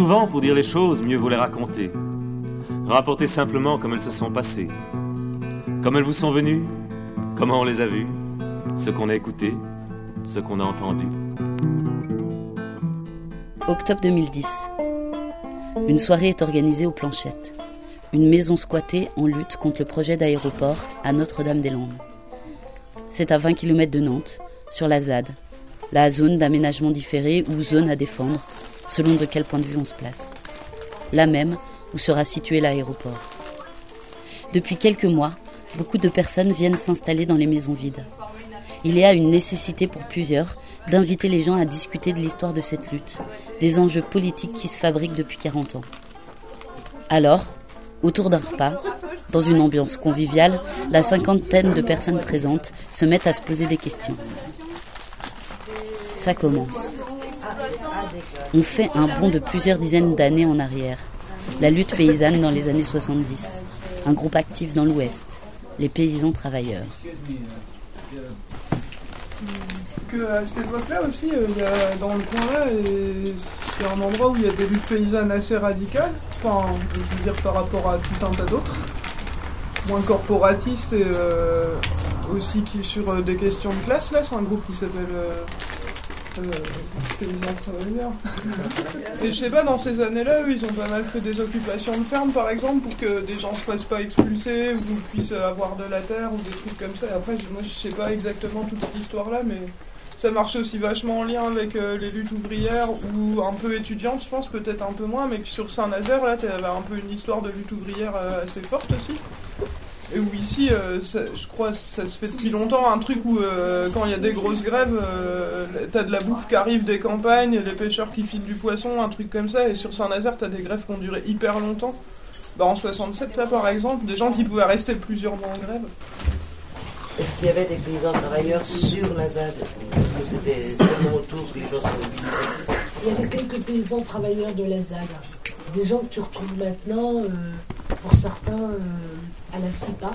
Souvent, pour dire les choses, mieux vaut les raconter. Rapporter simplement comme elles se sont passées. Comme elles vous sont venues, comment on les a vues, ce qu'on a écouté, ce qu'on a entendu. Octobre 2010. Une soirée est organisée aux Planchettes. Une maison squattée en lutte contre le projet d'aéroport à Notre-Dame-des-Landes. C'est à 20 km de Nantes, sur la ZAD, la zone d'aménagement différé ou zone à défendre, selon de quel point de vue on se place. Là même où sera situé l'aéroport. Depuis quelques mois, beaucoup de personnes viennent s'installer dans les maisons vides. Il y a une nécessité pour plusieurs d'inviter les gens à discuter de l'histoire de cette lutte, des enjeux politiques qui se fabriquent depuis 40 ans. Alors, autour d'un repas, dans une ambiance conviviale, la cinquantaine de personnes présentes se mettent à se poser des questions. Ça commence. On fait un bond de plusieurs dizaines d'années en arrière. La lutte paysanne dans les années 70. Un groupe actif dans l'Ouest, les paysans travailleurs. À cette époque-là aussi, y a, dans le coin-là, c'est un endroit où il y a des luttes paysannes assez radicales, enfin, je veux dire par rapport à tout un tas d'autres, moins corporatistes et aussi qui sur des questions de classe. Là, c'est un groupe qui s'appelle paysans travailleurs. Et je sais pas, dans ces années-là, eux, ils ont pas mal fait des occupations de ferme, par exemple, pour que des gens se fassent pas expulser ou puissent avoir de la terre ou des trucs comme ça. Et après, moi, je sais pas exactement toute cette histoire-là, mais ça marchait aussi vachement en lien avec les luttes ouvrières ou un peu étudiantes, je pense, peut-être un peu moins, mais que sur Saint-Nazaire, là, t'avais un peu une histoire de lutte ouvrière assez forte aussi. Et où ici, je crois, ça se fait depuis longtemps, un truc où quand il y a des grosses grèves, t'as de la bouffe qui arrive des campagnes, les pêcheurs qui filent du poisson, un truc comme ça, et sur Saint-Nazaire, t'as des grèves qui ont duré hyper longtemps. Bah, en 67, là, par exemple, des gens qui pouvaient rester plusieurs mois en grève. Est-ce qu'il y avait des paysans travailleurs sur la ZAD? Est-ce que c'était seulement autour que les gens sont mobilisés? Il y avait quelques paysans travailleurs de la ZAD. Des gens que tu retrouves maintenant, pour certains, à la CIPA.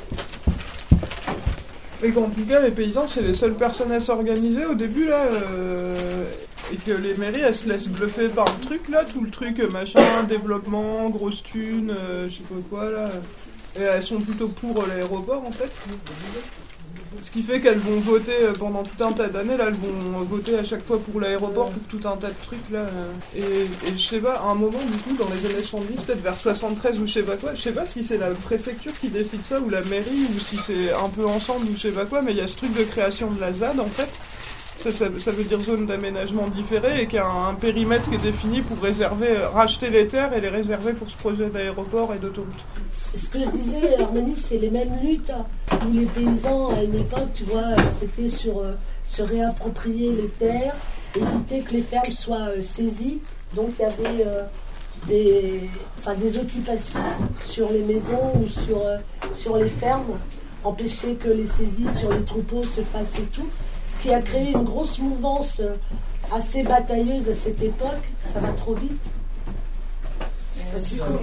Et qu'en tout cas, les paysans, c'est les seules personnes à s'organiser au début, là, et que les mairies, elles se laissent bluffer par le truc, là, tout le truc, machin, développement, grosse thune, je sais pas quoi, là. Et elles sont plutôt pour l'aéroport, en fait. Ce qui fait qu'elles vont voter pendant tout un tas d'années, là, elles vont voter à chaque fois pour l'aéroport, pour tout un tas de trucs, là. Et je sais pas, à un moment, du coup, dans les années 70, peut-être vers 73 ou je sais pas quoi, je sais pas si c'est la préfecture qui décide ça, ou la mairie, ou si c'est un peu ensemble, ou je sais pas quoi, mais il y a ce truc de création de la ZAD, en fait. Ça veut dire zone d'aménagement différé, et qu'il y a un périmètre qui est défini pour racheter les terres et les réserver pour ce projet d'aéroport et d'autoroute. Ce que je disais, Armani, c'est les mêmes luttes où les paysans, à une époque, tu vois, c'était sur se réapproprier les terres, éviter que les fermes soient saisies. Donc il y avait des occupations sur les maisons ou sur les fermes, empêcher que les saisies sur les troupeaux se fassent et tout. Ce qui a créé une grosse mouvance assez batailleuse à cette époque. Ça va trop vite. Et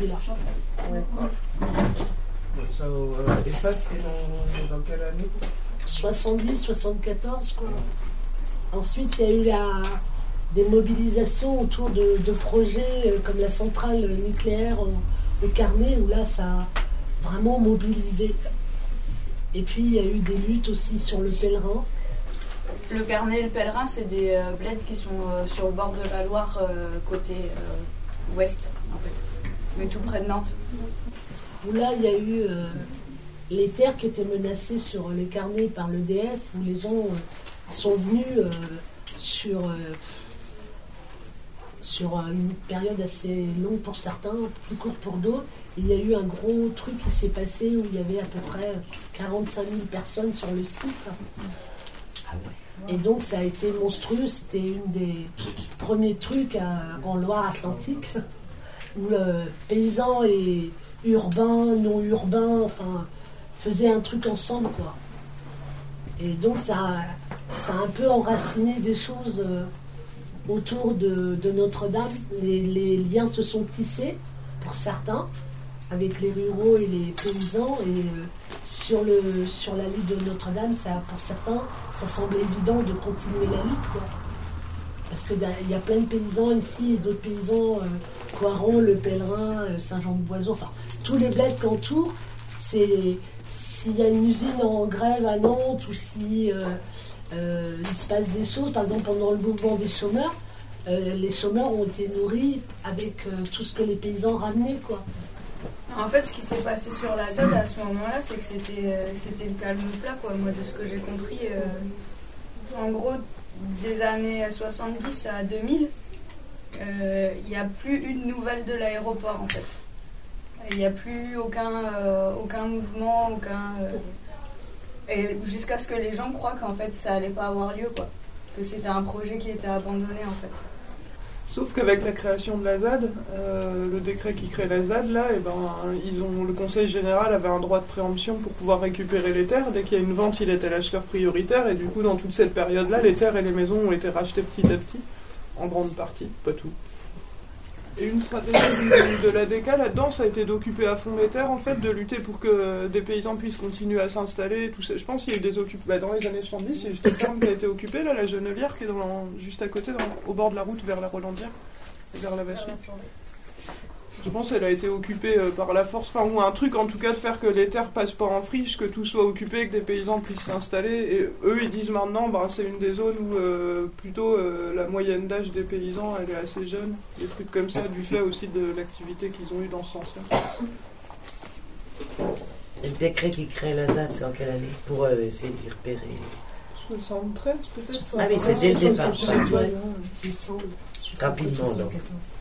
ça, c'était dans quelle année? 70, 74, quoi. Ensuite, il y a eu des mobilisations autour de projets comme la centrale nucléaire au Carnet, où là, ça a vraiment mobilisé. Et puis, il y a eu des luttes aussi sur le Pèlerin. Le Carnet et le Pèlerin, c'est des bleds qui sont sur le bord de la Loire, côté ouest, en fait, mais tout près de Nantes. Où là, il y a eu les terres qui étaient menacées sur le Carnet par l'EDF, où les gens sont venus sur une période assez longue pour certains, plus courte pour d'autres. Et il y a eu un gros truc qui s'est passé où il y avait à peu près 45 000 personnes sur le site. Ah ouais. Et donc ça a été monstrueux, c'était une des premiers trucs en Loire-Atlantique, où paysans et urbains, non urbains, enfin, faisaient un truc ensemble, quoi. Et donc ça a un peu enraciné des choses autour de Notre-Dame. Les liens se sont tissés, pour certains, avec les ruraux et les paysans, et sur la lutte de Notre-Dame, pour certains, ça semblait évident de continuer la lutte, quoi. Parce qu'il y a plein de paysans ici, et d'autres paysans, Coiron, Le Pèlerin, Saint-Jean-de-Boison, enfin, tous les bleds qui entourent, s'il y a une usine en grève à Nantes ou si il se passe des choses, par exemple pendant le mouvement des chômeurs, les chômeurs ont été nourris avec tout ce que les paysans ramenaient, quoi. En fait, ce qui s'est passé sur la ZAD à ce moment-là, c'est que c'était le calme plat, quoi. Moi, de ce que j'ai compris, en gros, des années 70 à 2000, il n'y a plus une nouvelle de l'aéroport, en fait. Il n'y a plus aucun mouvement, et jusqu'à ce que les gens croient qu'en fait, ça allait pas avoir lieu, quoi. Que c'était un projet qui était abandonné, en fait. Sauf qu'avec la création de la ZAD, le décret qui crée la ZAD, là, le Conseil général avait un droit de préemption pour pouvoir récupérer les terres. Dès qu'il y a une vente, il était l'acheteur prioritaire, et du coup, dans toute cette période-là, les terres et les maisons ont été rachetées petit à petit, en grande partie, pas tout. Et une stratégie de l'ADK là-dedans, ça a été d'occuper à fond les terres, en fait, de lutter pour que des paysans puissent continuer à s'installer. Tout ça. Je pense qu'il y a eu des occupations. Dans les années 70, il y a eu cette ferme qui a été occupée, là, la Genelière, qui est juste à côté, au bord de la route vers la Rolandière, vers la Vacherie. Je pense qu'elle a été occupée par la force, ou un truc en tout cas de faire que les terres passent pas en friche, que tout soit occupé, que des paysans puissent s'installer. Et eux, ils disent maintenant, c'est une des zones où plutôt la moyenne d'âge des paysans, elle est assez jeune. Des trucs comme ça, du fait aussi de l'activité qu'ils ont eue dans ce sens-là. Et le décret qui crée la ZAD, c'est en quelle année? Pour essayer de les repérer. 73 peut-être. Ah oui, c'est dès le départ. Rapidement, donc.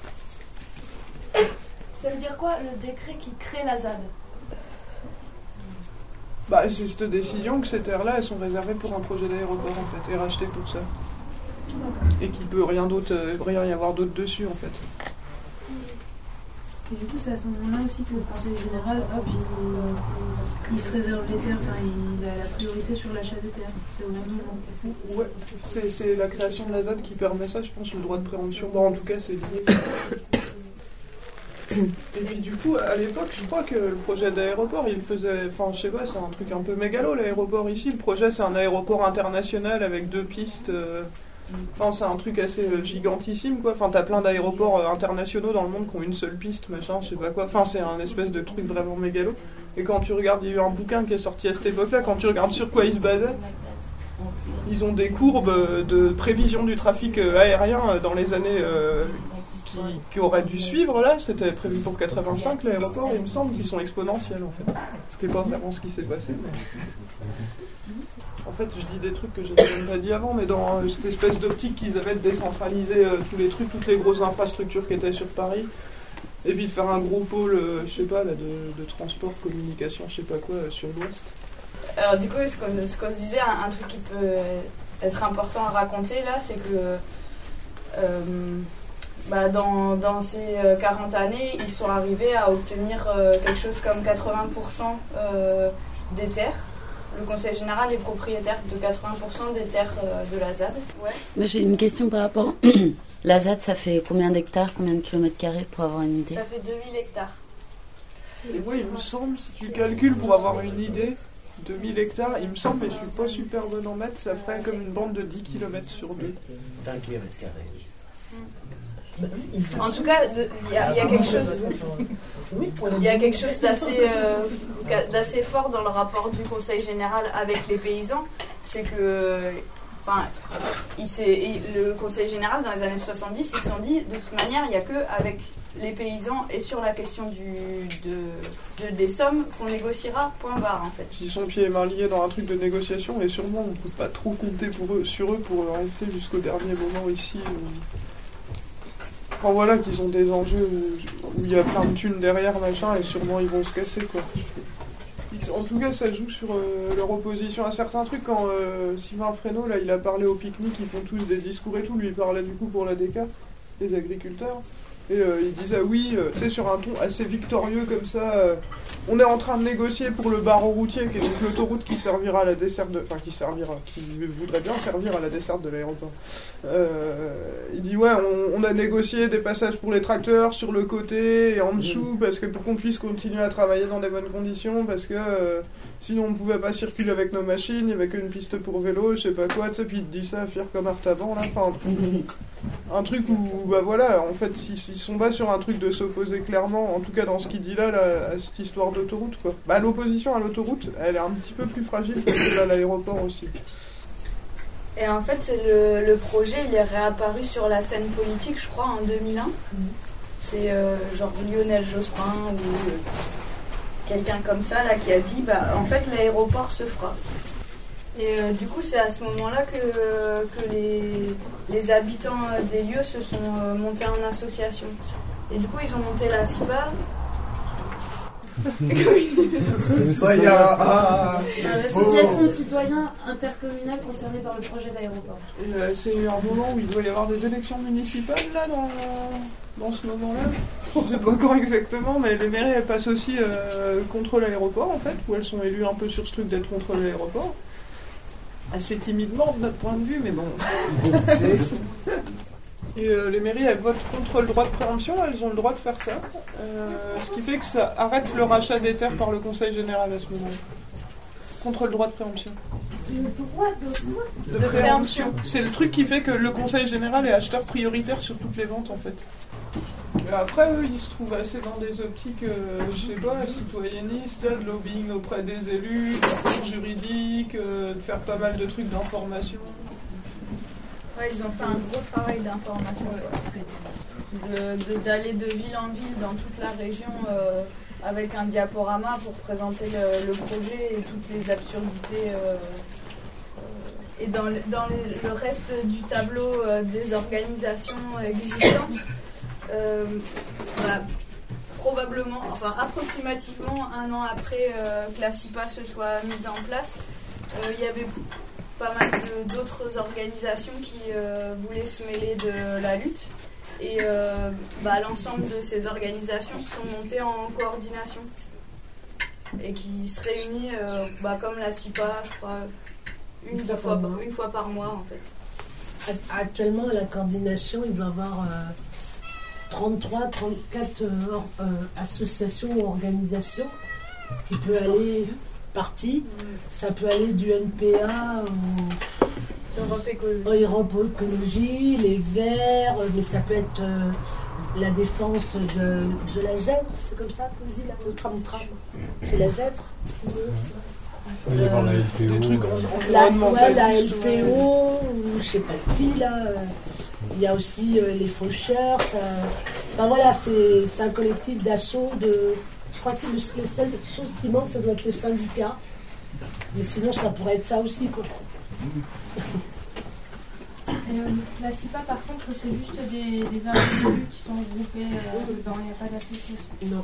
Ça veut dire quoi, le décret qui crée la ZAD? C'est cette décision que ces terres-là, elles sont réservées pour un projet d'aéroport, en fait, et rachetées pour ça. Et qu'il peut rien y avoir d'autre dessus, en fait. Et du coup, c'est à ce moment-là aussi que le Conseil général, il se réserve les terres, il a la priorité sur l'achat des terres. C'est au même moment. Ouais, c'est la création de la ZAD qui permet ça, je pense, le droit de préemption. En tout cas, c'est lié. Et puis du coup, à l'époque, je crois que le projet d'aéroport, il faisait... je sais pas, c'est un truc un peu mégalo, l'aéroport ici. Le projet, c'est un aéroport international avec 2 pistes. C'est un truc assez gigantissime, quoi. T'as plein d'aéroports internationaux dans le monde qui ont une seule piste, machin, je sais pas quoi. C'est un espèce de truc vraiment mégalo. Et quand tu regardes, il y a eu un bouquin qui est sorti à cette époque-là, quand tu regardes sur quoi ils se basaient, ils ont des courbes de prévision du trafic aérien dans les années... qui auraient dû suivre là, c'était prévu pour 85 l'aéroport, il me semble qu'ils sont exponentiels en fait. Ce qui n'est pas vraiment ce qui s'est passé. Mais... En fait, je dis des trucs que je n'avais même pas dit avant, mais dans cette espèce d'optique qu'ils avaient de décentraliser tous les trucs, toutes les grosses infrastructures qui étaient sur Paris, et puis de faire un gros pôle, je sais pas, là, de transport, communication, je sais pas quoi, sur l'Ouest. Alors du coup, ce qu'on se disait, un truc qui peut être important à raconter là, c'est que dans ces 40 années, ils sont arrivés à obtenir quelque chose comme 80% des terres. Le Conseil général est propriétaire de 80% des terres de la ZAD. Ouais. Mais j'ai une question par rapport... La ZAD, ça fait combien d'hectares, combien de kilomètres carrés pour avoir une idée? Ça fait 2000 hectares. Et moi, il me semble, si tu calcules pour avoir une idée, 2000 hectares, il me semble, mais je suis pas super bon en maths, ça ferait comme une bande de 10 km sur 2. 20 km carrés. En tout cas, il y a quelque chose. Il y a quelque chose d'assez fort dans le rapport du Conseil général avec les paysans, c'est que, le Conseil général dans les années 70, ils se sont dit de toute manière, il n'y a que avec les paysans et sur la question des sommes qu'on négociera, point barre en fait. Ils sont pieds et mains liés dans un truc de négociation et sûrement on ne peut pas trop compter sur eux pour rester jusqu'au dernier moment ici. Voilà qu'ils ont des enjeux où il y a plein de thunes derrière, machin, et sûrement ils vont se casser, quoi. En tout cas, ça joue sur leur opposition à certains trucs. Quand Sylvain Fresneau, là, il a parlé au pique-nique, ils font tous des discours et tout, lui il parlait du coup pour l'ADK, les agriculteurs. Et il disait oui, tu sais, sur un ton assez victorieux comme ça, on est en train de négocier pour le barreau routier, qui est donc l'autoroute qui servira à la desserte de... qui voudrait bien servir à la desserte de l'aéroport. Il dit ouais, on a négocié des passages pour les tracteurs sur le côté et en dessous, parce que pour qu'on puisse continuer à travailler dans des bonnes conditions, parce que sinon on ne pouvait pas circuler avec nos machines, il n'y avait qu'une piste pour vélo, je sais pas quoi, tu sais, puis il te dit ça, fier comme Artaban, là, un truc où, bah voilà, en fait, ils sont bas sur un truc de s'opposer clairement, en tout cas dans ce qu'il dit là, à cette histoire d'autoroute, quoi. Bah, l'opposition à l'autoroute, elle est un petit peu plus fragile que à l'aéroport aussi. Et en fait, le projet, il est réapparu sur la scène politique, je crois, en 2001. C'est genre Lionel Jospin ou quelqu'un comme ça là qui a dit, bah, en fait, l'aéroport se fera. Et du coup, c'est à ce moment-là que les habitants des lieux se sont montés en association. Et du coup, ils ont monté la CIPA. L'association de citoyens intercommunale concernée par le projet d'aéroport. C'est un moment où il doit y avoir des élections municipales là dans ce moment-là. Je ne sais pas quand exactement, mais les mairies elles passent aussi contre l'aéroport en fait, où elles sont élues un peu sur ce truc d'être contre l'aéroport. Assez timidement de notre point de vue, mais bon. Et les mairies, elles votent contre le droit de préemption, elles ont le droit de faire ça. Ce qui fait que ça arrête le rachat des terres par le Conseil général à ce moment-là. Contre le droit de préemption. Le droit de préemption. C'est le truc qui fait que le Conseil général est acheteur prioritaire sur toutes les ventes en fait. Et après, eux, ils se trouvent assez dans des optiques, je sais pas, citoyennistes, là, de lobbying auprès des élus, de cours juridiques, de faire pas mal de trucs d'information. Ouais, ils ont fait un gros travail d'information, d'aller de ville en ville dans toute la région avec un diaporama pour présenter le projet et toutes les absurdités. Et dans le reste du tableau des organisations existantes, probablement, enfin approximativement un an après que la CIPA se soit mise en place, il y avait pas mal d'autres organisations qui voulaient se mêler de la lutte. Et l'ensemble de ces organisations sont montées en coordination et qui se réunissent comme la CIPA, je crois, une fois par mois en fait. Actuellement, la coordination, il doit y avoir 33-34 associations ou organisations, ce qui peut aller partie. Ça peut aller du NPA au Europe Écologie, les Verts, mais ça peut être la défense de la Gèvre, c'est comme ça qu'on dit là, le tram-tram. C'est la Gèvre. Des trucs la LPO, ou je sais pas qui là. Il y a aussi les faucheurs. Enfin voilà, c'est un collectif d'assaut de. Je crois que les seules choses qui manquent, ça doit être les syndicats. Mais sinon, ça pourrait être ça aussi, quoi. La CIPA, par contre, c'est juste des individus qui sont groupés dedans, il n'y a pas d'association. Non.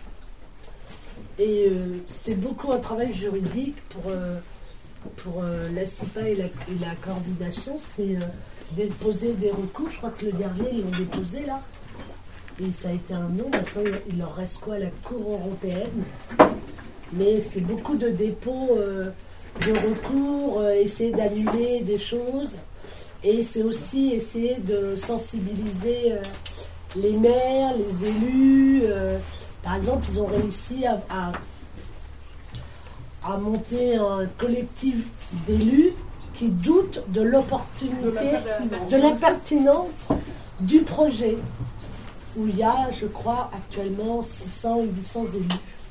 Et c'est beaucoup un travail juridique pour la CIPA et la coordination, c'est déposer des recours. Je crois que le dernier, ils l'ont déposé, là. Et ça a été un non. Maintenant, il leur reste quoi à la Cour européenne. Mais c'est beaucoup de dépôts de recours, essayer d'annuler des choses. Et c'est aussi essayer de sensibiliser les maires, les élus. Par exemple, ils ont réussi à monter un collectif d'élus qui doutent de l'opportunité, de la pertinence du projet, où il y a, je crois, actuellement 600 ou 800 élus.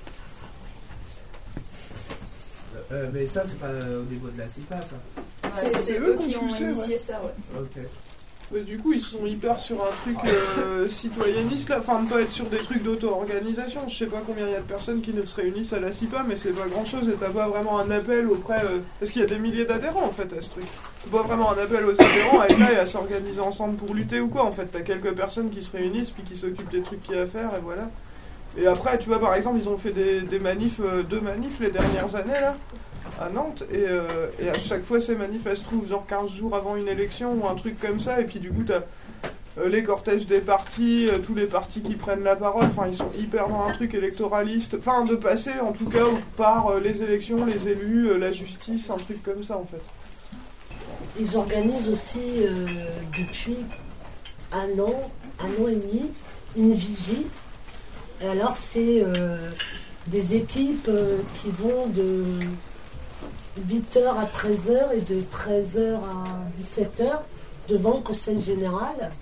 Mais ça, c'est pas au niveau de la CIPA, ça. C'est eux qui ont initié ça, ouais. Ok. Ouais, du coup, ils sont hyper sur un truc citoyenniste, là. Enfin, pas être sur des trucs d'auto-organisation. Je sais pas combien il y a de personnes qui se réunissent à la CIPA, mais c'est pas grand-chose et t'as pas vraiment un appel auprès... Parce qu'il y a des milliers d'adhérents, en fait, à ce truc. C'est pas vraiment un appel aux adhérents à être là et à s'organiser ensemble pour lutter ou quoi, en fait. T'as quelques personnes qui se réunissent, puis qui s'occupent des trucs qu'il y a à faire, et voilà. Et après, tu vois, par exemple, ils ont fait deux manifs les dernières années, là, à Nantes, et à chaque fois, ces manifs, elles se trouvent genre 15 jours avant une élection, ou un truc comme ça, et puis du coup, t'as les cortèges des partis, tous les partis qui prennent la parole, enfin, ils sont hyper dans un truc électoraliste, enfin, de passer, en tout cas, par les élections, les élus, la justice, un truc comme ça, en fait. Ils organisent aussi, depuis un an et demi, une vigie. Et alors, c'est des équipes qui vont de 8h à 13h et de 13h à 17h devant le Conseil général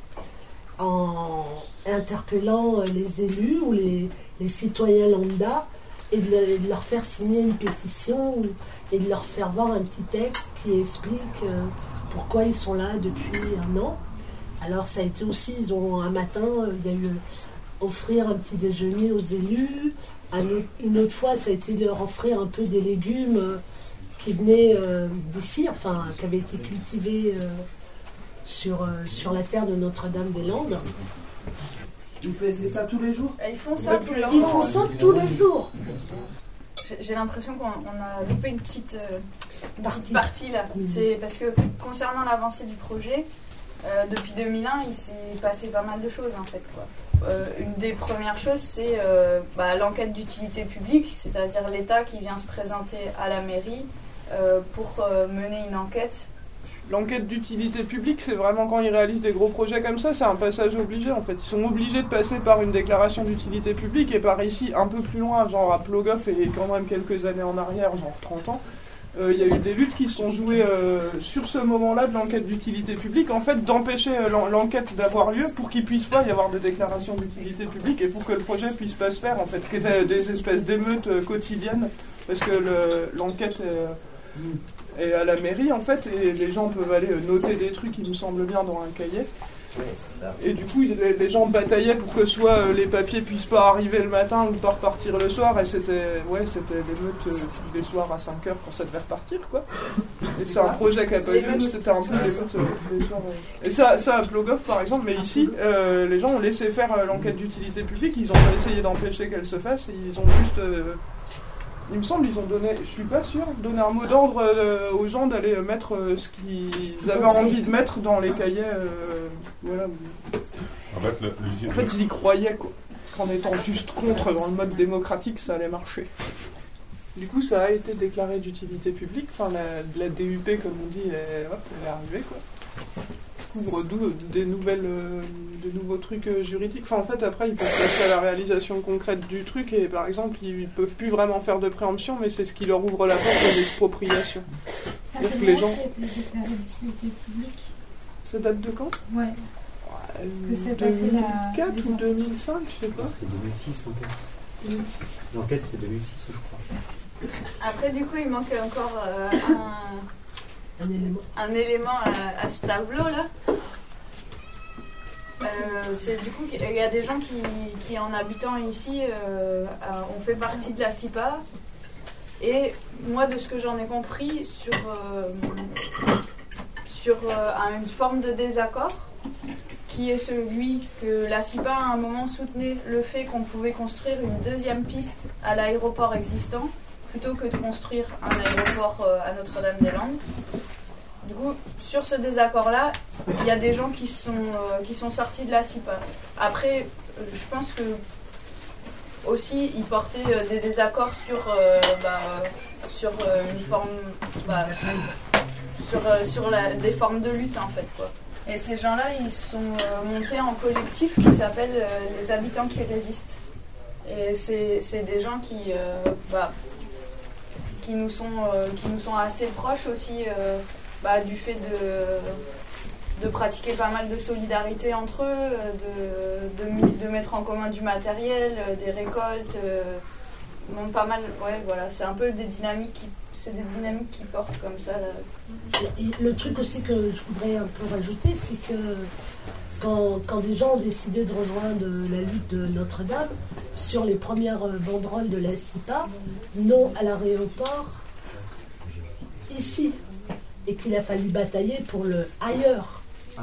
en interpellant les élus ou les citoyens lambda et de leur faire signer une pétition et de leur faire voir un petit texte qui explique pourquoi ils sont là depuis un an. Alors ça a été aussi, un matin, il y a eu offrir un petit déjeuner aux élus. Une autre fois, ça a été leur offrir un peu des légumes qui venaient d'ici, enfin, qui avaient été cultivés sur la terre de Notre-Dame-des-Landes. Ils faisaient ça tous les jours? Ils font ça tous les jours. Ils font ça tous les jours. J'ai l'impression qu'on a loupé une petite partie là. C'est parce que concernant l'avancée du projet, depuis 2001, il s'est passé pas mal de choses en fait, quoi. Une des premières choses, c'est l'enquête d'utilité publique, c'est-à-dire l'État qui vient se présenter à la mairie pour mener une enquête. L'enquête d'utilité publique, c'est vraiment quand ils réalisent des gros projets comme ça, c'est un passage obligé en fait. Ils sont obligés de passer par une déclaration d'utilité publique et par ici, un peu plus loin, genre à Plogoff et quand même quelques années en arrière, genre 30 ans, il y a eu des luttes qui se sont jouées sur ce moment-là de l'enquête d'utilité publique, en fait d'empêcher l'enquête d'avoir lieu pour qu'il puisse pas y avoir de déclaration d'utilité publique et pour que le projet puisse pas se faire en fait, qui étaient des espèces d'émeutes quotidiennes, parce que l'enquête est à la mairie en fait, et les gens peuvent aller noter des trucs qui nous semblent bien dans un cahier. Et du coup, les gens bataillaient pour que soit les papiers puissent pas arriver le matin ou pas repartir le soir, et c'était l'émeute des soirs à 5h quand ça devait repartir, quoi. Et c'est un projet qui a pas lieu, c'était un peu l'émeute des soirs. Et ça à Plogoff par exemple, mais ici, les gens ont laissé faire l'enquête d'utilité publique, ils ont essayé d'empêcher qu'elle se fasse, et ils ont juste... il me semble, ils ont donné, je suis pas sûr, donné un mot d'ordre aux gens d'aller mettre ce qu'ils avaient envie de mettre dans les cahiers. Voilà. En fait, ils y croyaient, quoi. Qu'en étant juste contre dans le mode démocratique, ça allait marcher. Du coup, ça a été déclaré d'utilité publique. Enfin, la DUP, comme on dit, elle est arrivée, quoi. Couvre des nouveaux trucs juridiques. Enfin, en fait, après, ils peuvent passer à la réalisation concrète du truc et, par exemple, ils peuvent plus vraiment faire de préemption, mais c'est ce qui leur ouvre la porte à l'expropriation. C'est-à-dire que les gens... Ça date de quand? Ouais. Que c'est passé 2004 ou 2005, je sais pas. C'était 2006 l'enquête. L'enquête, c'est 2006, je crois. Après, du coup, il manque encore un élément à ce tableau-là. C'est du coup qu'il y a des gens qui en habitant ici, ont fait partie de la CIPA. Et moi, de ce que j'en ai compris, sur une forme de désaccord, qui est celui que la CIPA à un moment soutenait le fait qu'on pouvait construire une deuxième piste à l'aéroport existant, plutôt que de construire un aéroport à Notre-Dame-des-Landes. Du coup, sur ce désaccord-là, il y a des gens qui sont sortis de la CIPA. Après, je pense que aussi, ils portaient des désaccords sur une forme, sur des formes de lutte en fait, quoi. Et ces gens-là, ils sont montés en collectif qui s'appelle les habitants qui résistent. Et c'est des gens qui nous sont assez proches aussi du fait de pratiquer pas mal de solidarité entre eux, de mettre en commun du matériel, des récoltes, pas mal, ouais, voilà, c'est un peu des dynamiques qui portent comme ça. Là. Le truc aussi que je voudrais un peu rajouter, c'est que quand des gens ont décidé de rejoindre la lutte de Notre-Dame, sur les premières banderoles de la CIPA, non à l'aéroport, ici, et qu'il a fallu batailler pour le ailleurs.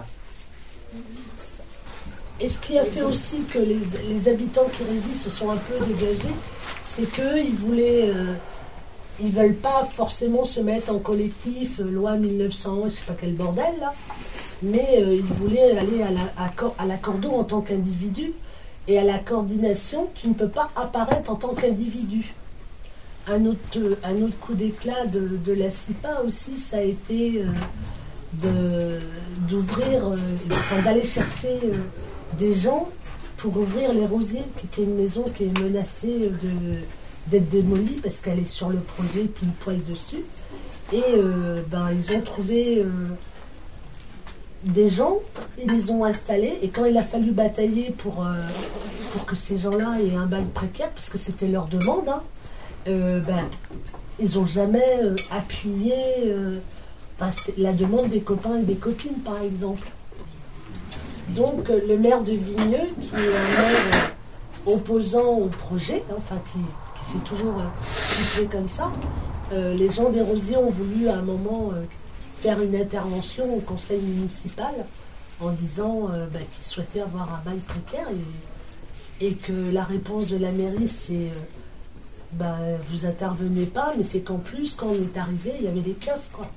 Et ce qui a fait aussi que les habitants qui résistent se sont un peu dégagés, c'est qu'eux, ils veulent pas forcément se mettre en collectif, loi 1900, je sais pas quel bordel là, mais ils voulaient aller à l'accordo en tant qu'individu, et à la coordination, tu ne peux pas apparaître en tant qu'individu. Un autre coup d'éclat de la CIPA aussi, ça a été d'aller chercher des gens pour ouvrir les Rosiers, qui était une maison qui est menacée d'être démolie parce qu'elle est sur le projet pile poil dessus. Et ils ont trouvé des gens, ils les ont installés, et quand il a fallu batailler pour que ces gens-là aient un bail précaire, parce que c'était leur demande, hein, ils n'ont jamais appuyé la demande des copains et des copines, par exemple. Donc le maire de Vigneux, qui est un maire opposant au projet, enfin qui s'est toujours situé comme ça, les gens des Rosiers ont voulu à un moment faire une intervention au conseil municipal en disant qu'ils souhaitaient avoir un bail précaire et que la réponse de la mairie c'est vous intervenez pas, mais c'est qu'en plus quand on est arrivé il y avait des keufs quoi.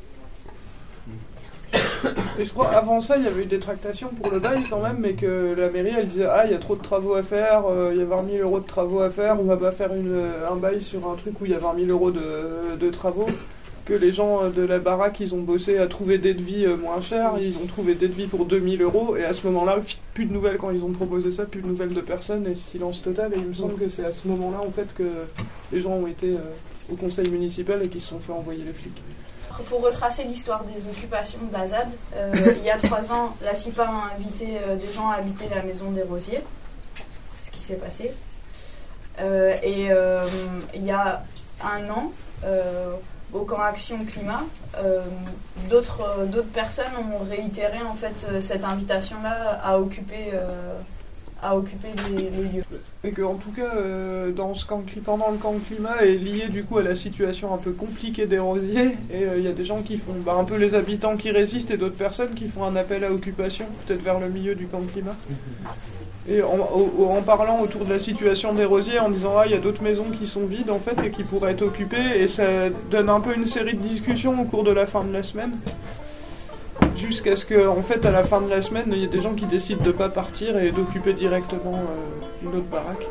Et je crois avant ça il y avait eu des tractations pour le bail quand même, mais que la mairie elle disait il y a trop de travaux à faire, il y a 20 000 € de travaux à faire, on va pas faire un bail sur un truc où il y a 20 000 € de travaux. Que les gens de la baraque ils ont bossé à trouver des devis moins chers, ils ont trouvé des devis pour 2 000 € et à ce moment-là plus de nouvelles quand ils ont proposé ça, plus de nouvelles de personnes et silence total, et il me semble que c'est à ce moment-là en fait que les gens ont été au conseil municipal et qu'ils se sont fait envoyer les flics. Pour retracer l'histoire des occupations de la ZAD, il y a 3 ans, la CIPA a invité des gens à habiter la maison des Rosiers, ce qui s'est passé. Et il y a 1 an, au camp Action Climat, d'autres personnes ont réitéré en fait cette invitation-là à occuper les lieux. Et que en tout cas, pendant le camp climat est lié du coup à la situation un peu compliquée des Rosiers, et il y a des gens qui font un peu les habitants qui résistent et d'autres personnes qui font un appel à occupation, peut-être vers le milieu du camp climat. Et en parlant autour de la situation des Rosiers, en disant il y a d'autres maisons qui sont vides en fait et qui pourraient être occupées, et ça donne un peu une série de discussions au cours de la fin de la semaine, jusqu'à ce qu'en fait à la fin de la semaine il y ait des gens qui décident de pas partir et d'occuper directement une autre baraque.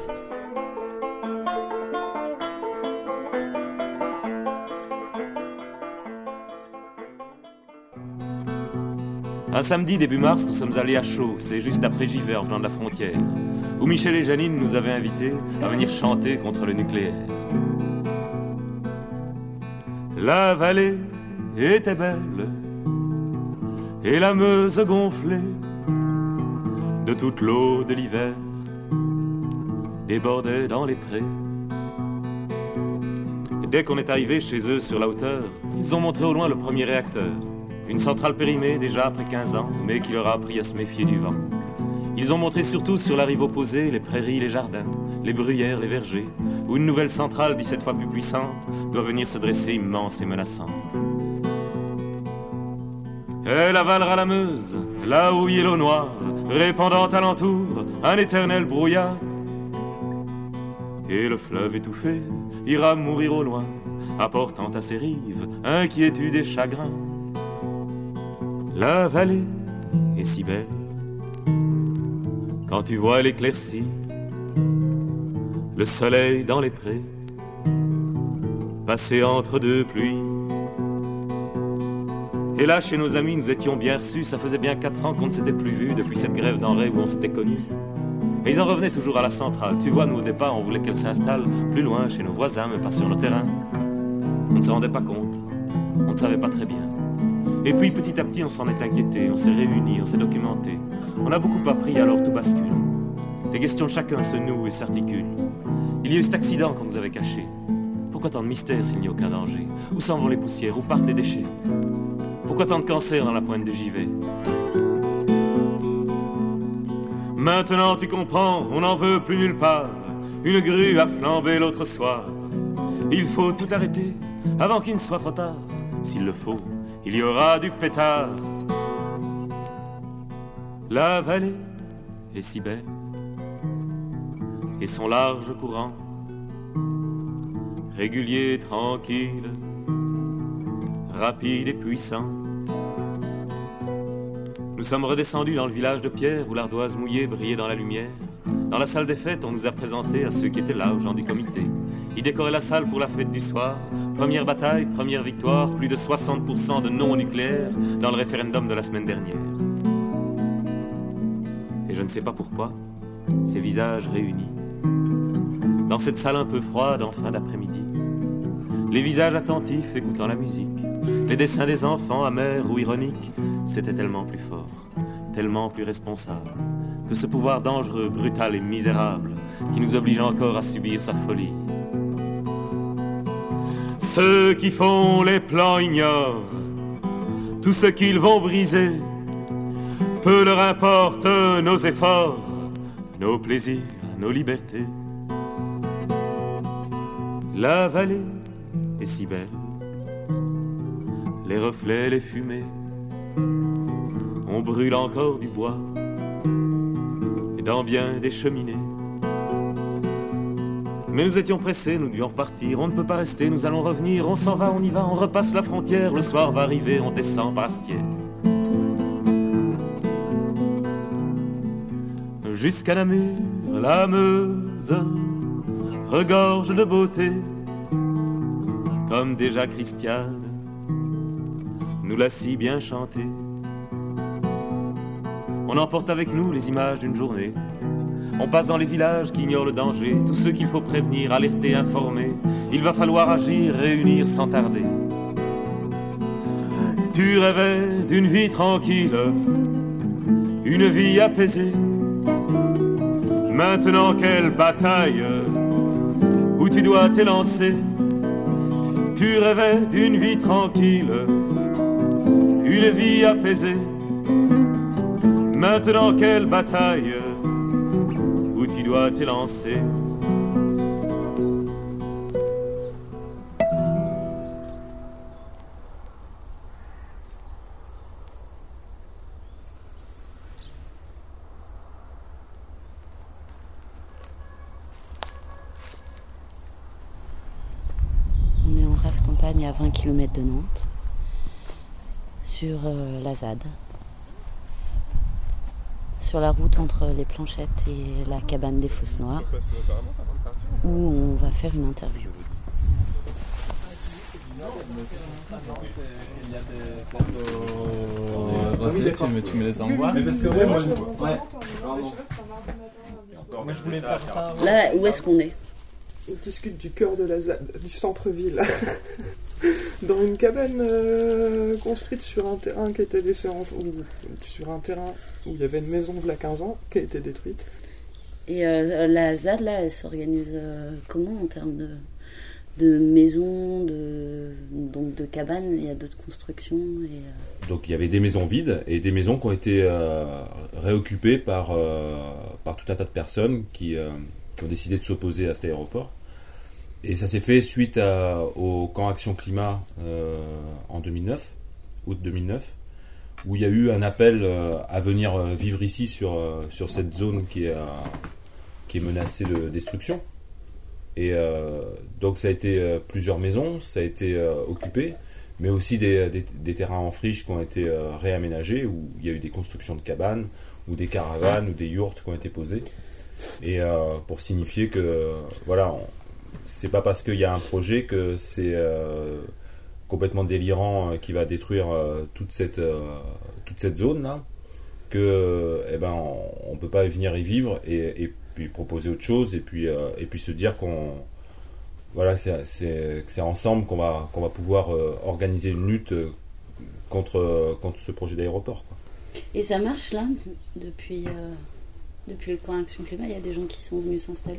Un samedi début mars, nous sommes allés à Chaux, c'est juste après Givet en venant de la frontière, où Michel et Janine nous avaient invités à venir chanter contre le nucléaire. La vallée était belle et la Meuse gonflée de toute l'eau de l'hiver débordait dans les prés. Et dès qu'on est arrivé chez eux sur la hauteur, ils ont montré au loin le premier réacteur. Une centrale périmée déjà après 15 ans, mais qui leur a appris à se méfier du vent. Ils ont montré surtout sur la rive opposée les prairies, les jardins, les bruyères, les vergers, où une nouvelle centrale 17 fois plus puissante doit venir se dresser immense et menaçante. Elle avalera la Meuse, là où y est l'eau noire, répandant alentour un éternel brouillard. Et le fleuve étouffé ira mourir au loin, apportant à ses rives inquiétude et chagrin. La vallée est si belle quand tu vois l'éclaircie, le soleil dans les prés, passer entre deux pluies. Et là, chez nos amis, nous étions bien reçus. Ça faisait bien 4 ans qu'on ne s'était plus vus depuis cette grève denrées où on s'était connus. Et ils en revenaient toujours à la centrale. Tu vois, nous au départ, on voulait qu'elle s'installe plus loin, chez nos voisins, mais pas sur nos terrains. On ne se rendait pas compte. On ne savait pas très bien. Et puis petit à petit on s'en est inquiété, on s'est réunis, on s'est documenté. On a beaucoup appris, alors tout bascule. Les questions de chacun se nouent et s'articulent. Il y a eu cet accident qu'on nous avait caché. Pourquoi tant de mystère s'il n'y a aucun danger? Où s'en vont les poussières? Où partent les déchets? Pourquoi tant de cancer dans la pointe de Givet? Maintenant tu comprends, on n'en veut plus nulle part. Une grue a flambé l'autre soir. Il faut tout arrêter avant qu'il ne soit trop tard. S'il le faut, il y aura du pétard. La vallée est si belle et son large courant, régulier, tranquille, rapide et puissant. Nous sommes redescendus dans le village de Pierre où l'ardoise mouillée brillait dans la lumière. Dans la salle des fêtes, on nous a présenté à ceux qui étaient là, aux gens du comité. Ils décoraient la salle pour la fête du soir. Première bataille, première victoire, plus de 60% de non au nucléaire dans le référendum de la semaine dernière. Et je ne sais pas pourquoi, ces visages réunis, dans cette salle un peu froide en fin d'après-midi, les visages attentifs écoutant la musique, les dessins des enfants amers ou ironiques, c'était tellement plus fort, tellement plus responsable que ce pouvoir dangereux, brutal et misérable qui nous oblige encore à subir sa folie. Ceux qui font les plans ignorent tout ce qu'ils vont briser. Peu leur importe nos efforts, nos plaisirs, nos libertés. La vallée est si belle, les reflets, les fumées. On brûle encore du bois et dans bien des cheminées. Mais nous étions pressés, nous devions repartir. On ne peut pas rester, nous allons revenir. On s'en va, on y va, on repasse la frontière. Le soir va arriver, on descend par Astier. Jusqu'à Namur, la Meuse regorge de beauté. Comme déjà Christiane nous l'a si bien chanté. On emporte avec nous les images d'une journée. On passe dans les villages qui ignorent le danger. Tous ceux qu'il faut prévenir, alerter, informer. Il va falloir agir, réunir sans tarder. Tu rêvais d'une vie tranquille, une vie apaisée. Maintenant quelle bataille où tu dois t'élancer. Tu rêvais d'une vie tranquille, une vie apaisée. Maintenant quelle bataille où tu dois t'élancer. On est en race campagne à 20 km de Nantes, sur la ZAD. Sur la route entre les Planchettes et la cabane des Fosses Noires, où on va faire une interview. Tu me laisses en bois. Mais parce que moi je voulais faire ça. Là, où est-ce qu'on est? On discute du cœur de la ZAD, du centre-ville. Dans une cabane construite sur un terrain qui était laissé sur un terrain où il y avait une maison de la 15 ans qui a été détruite. Et la ZAD, là, elle s'organise comment en termes de maisons, donc de cabanes? Il y a d'autres constructions Donc il y avait des maisons vides et des maisons qui ont été réoccupées par tout un tas de personnes qui ont décidé de s'opposer à cet aéroport. Et ça s'est fait suite au camp Action Climat en 2009, août 2009, où il y a eu un appel à venir vivre ici sur cette zone qui est menacée de destruction. Et donc ça a été plusieurs maisons, ça a été occupé, mais aussi des terrains en friche qui ont été réaménagés, où il y a eu des constructions de cabanes, ou des caravanes, ou des yourtes qui ont été posées. Et pour signifier que, voilà, c'est pas parce qu'il y a un projet que c'est complètement délirant qui va détruire toute cette zone là, que on peut pas venir y vivre et puis proposer autre chose et puis se dire qu'on voilà c'est ensemble qu'on va pouvoir organiser une lutte contre ce projet d'aéroport, quoi. Et ça marche là depuis le camp Action Climat, il y a des gens qui sont venus s'installer?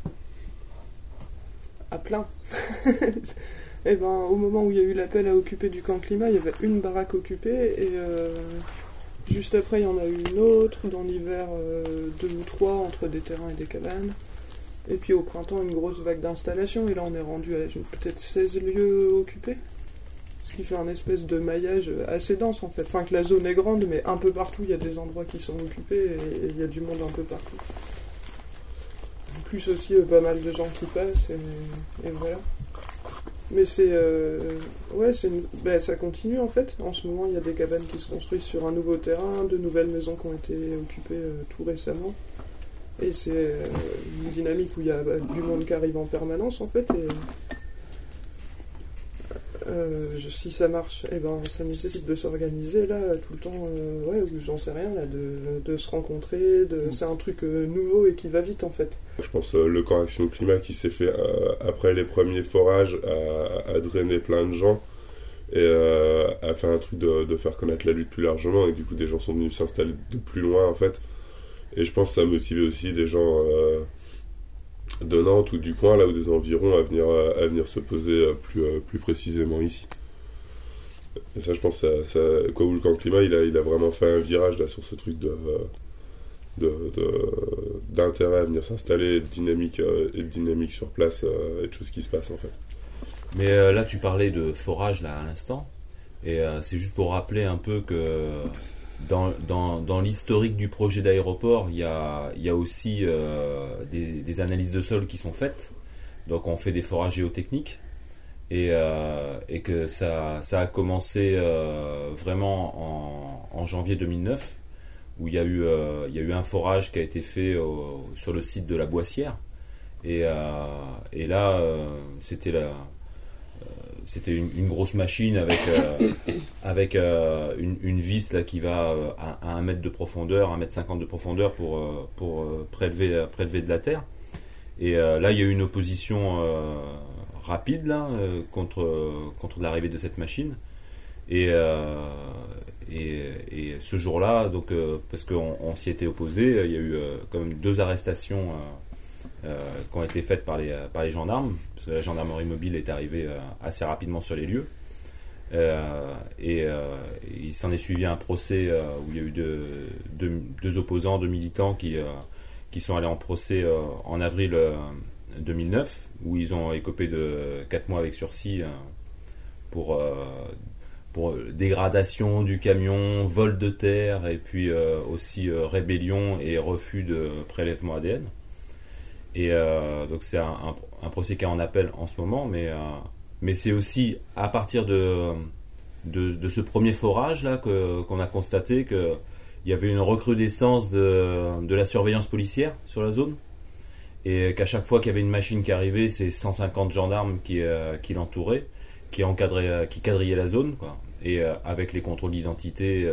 À plein. Et au moment où il y a eu l'appel à occuper du camp Climat, il y avait une baraque occupée et juste après il y en a eu une autre, dans l'hiver 2 ou 3 entre des terrains et des cabanes. Et puis au printemps une grosse vague d'installation et là on est rendu à peut-être 16 lieux occupés. Ce qui fait un espèce de maillage assez dense en fait. Enfin que la zone est grande mais un peu partout il y a des endroits qui sont occupés et il y a du monde un peu partout. Plus aussi pas mal de gens qui passent et voilà. Mais c'est ça continue en fait. En ce moment il y a des cabanes qui se construisent sur un nouveau terrain, de nouvelles maisons qui ont été occupées tout récemment. Et c'est une dynamique où il y a du monde qui arrive en permanence en fait. Et si ça marche, ça nécessite de s'organiser là tout le temps, j'en sais rien là, de se rencontrer, c'est un truc nouveau et qui va vite en fait. Je pense le camp Action Climat qui s'est fait après les premiers forages a drainé plein de gens et a fait un truc de faire connaître la lutte plus largement, et du coup des gens sont venus s'installer de plus loin en fait, et je pense que ça a motivé aussi des gens de Nantes ou du coin là ou des environs à venir se poser plus précisément ici. Et ça, je pense que ça Volcan Climat il a vraiment fait un virage là sur ce truc d'intérêt à venir s'installer, de dynamique sur place, et de choses qui se passent en fait. Mais là tu parlais de forage là à l'instant, et c'est juste pour rappeler un peu que dans l'historique du projet d'aéroport, il y a aussi des analyses de sol qui sont faites. Donc on fait des forages géotechniques, et que ça a commencé vraiment en janvier 2009, où il y a eu un forage qui a été fait sur le site de la Boissière, et là c'était une grosse machine avec une vis là qui va à 1 mètre de profondeur, 1,50 m de profondeur pour prélever de la terre. Et là, il y a eu une opposition rapide là contre l'arrivée de cette machine. Et ce jour-là, donc parce qu'on s'y était opposé, il y a eu quand même 2 arrestations qui ont été faites par les gendarmes, parce que la gendarmerie mobile est arrivée assez rapidement sur les lieux, et il s'en est suivi un procès où il y a eu deux opposants, 2 militants qui sont allés en procès en avril 2009, où ils ont écopé de 4 mois avec sursis pour dégradation du camion, vol de terre, et puis aussi rébellion et refus de prélèvement ADN. Et donc c'est un procès qui est en appel en ce moment, mais c'est aussi à partir de ce premier forage là qu'on a constaté qu'il y avait une recrudescence de la surveillance policière sur la zone, et qu'à chaque fois qu'il y avait une machine qui arrivait, c'est 150 gendarmes qui l'entouraient, qui quadrillaient la zone, quoi, et avec les contrôles d'identité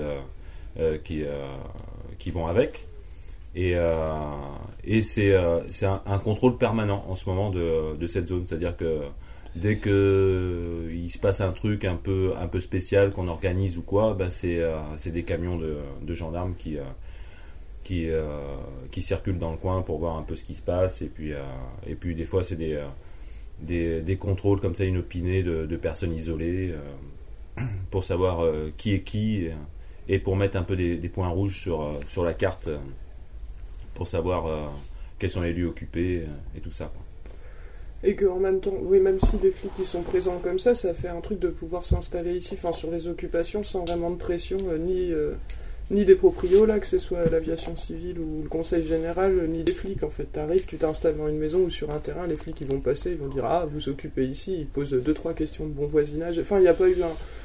qui vont avec. Et c'est un contrôle permanent en ce moment de cette zone, c'est-à-dire que dès que il se passe un truc un peu spécial qu'on organise ou quoi, ben c'est des camions de gendarmes qui circulent dans le coin pour voir un peu ce qui se passe, et puis des fois c'est des contrôles comme ça inopinés de personnes isolées, pour savoir qui est qui, et pour mettre un peu des points rouges sur la carte, pour savoir quels sont les lieux occupés, et tout ça, quoi. Et qu'en même temps, oui, même si les flics ils sont présents comme ça fait un truc de pouvoir s'installer ici, enfin sur les occupations, sans vraiment de pression, ni des proprios là, que ce soit l'aviation civile ou le conseil général, ni des flics en fait. T'arrives, tu t'installes dans une maison ou sur un terrain, les flics ils vont passer, ils vont dire ah vous occupez ici, ils posent 2-3 questions de bon voisinage. Enfin il n'y a pas eu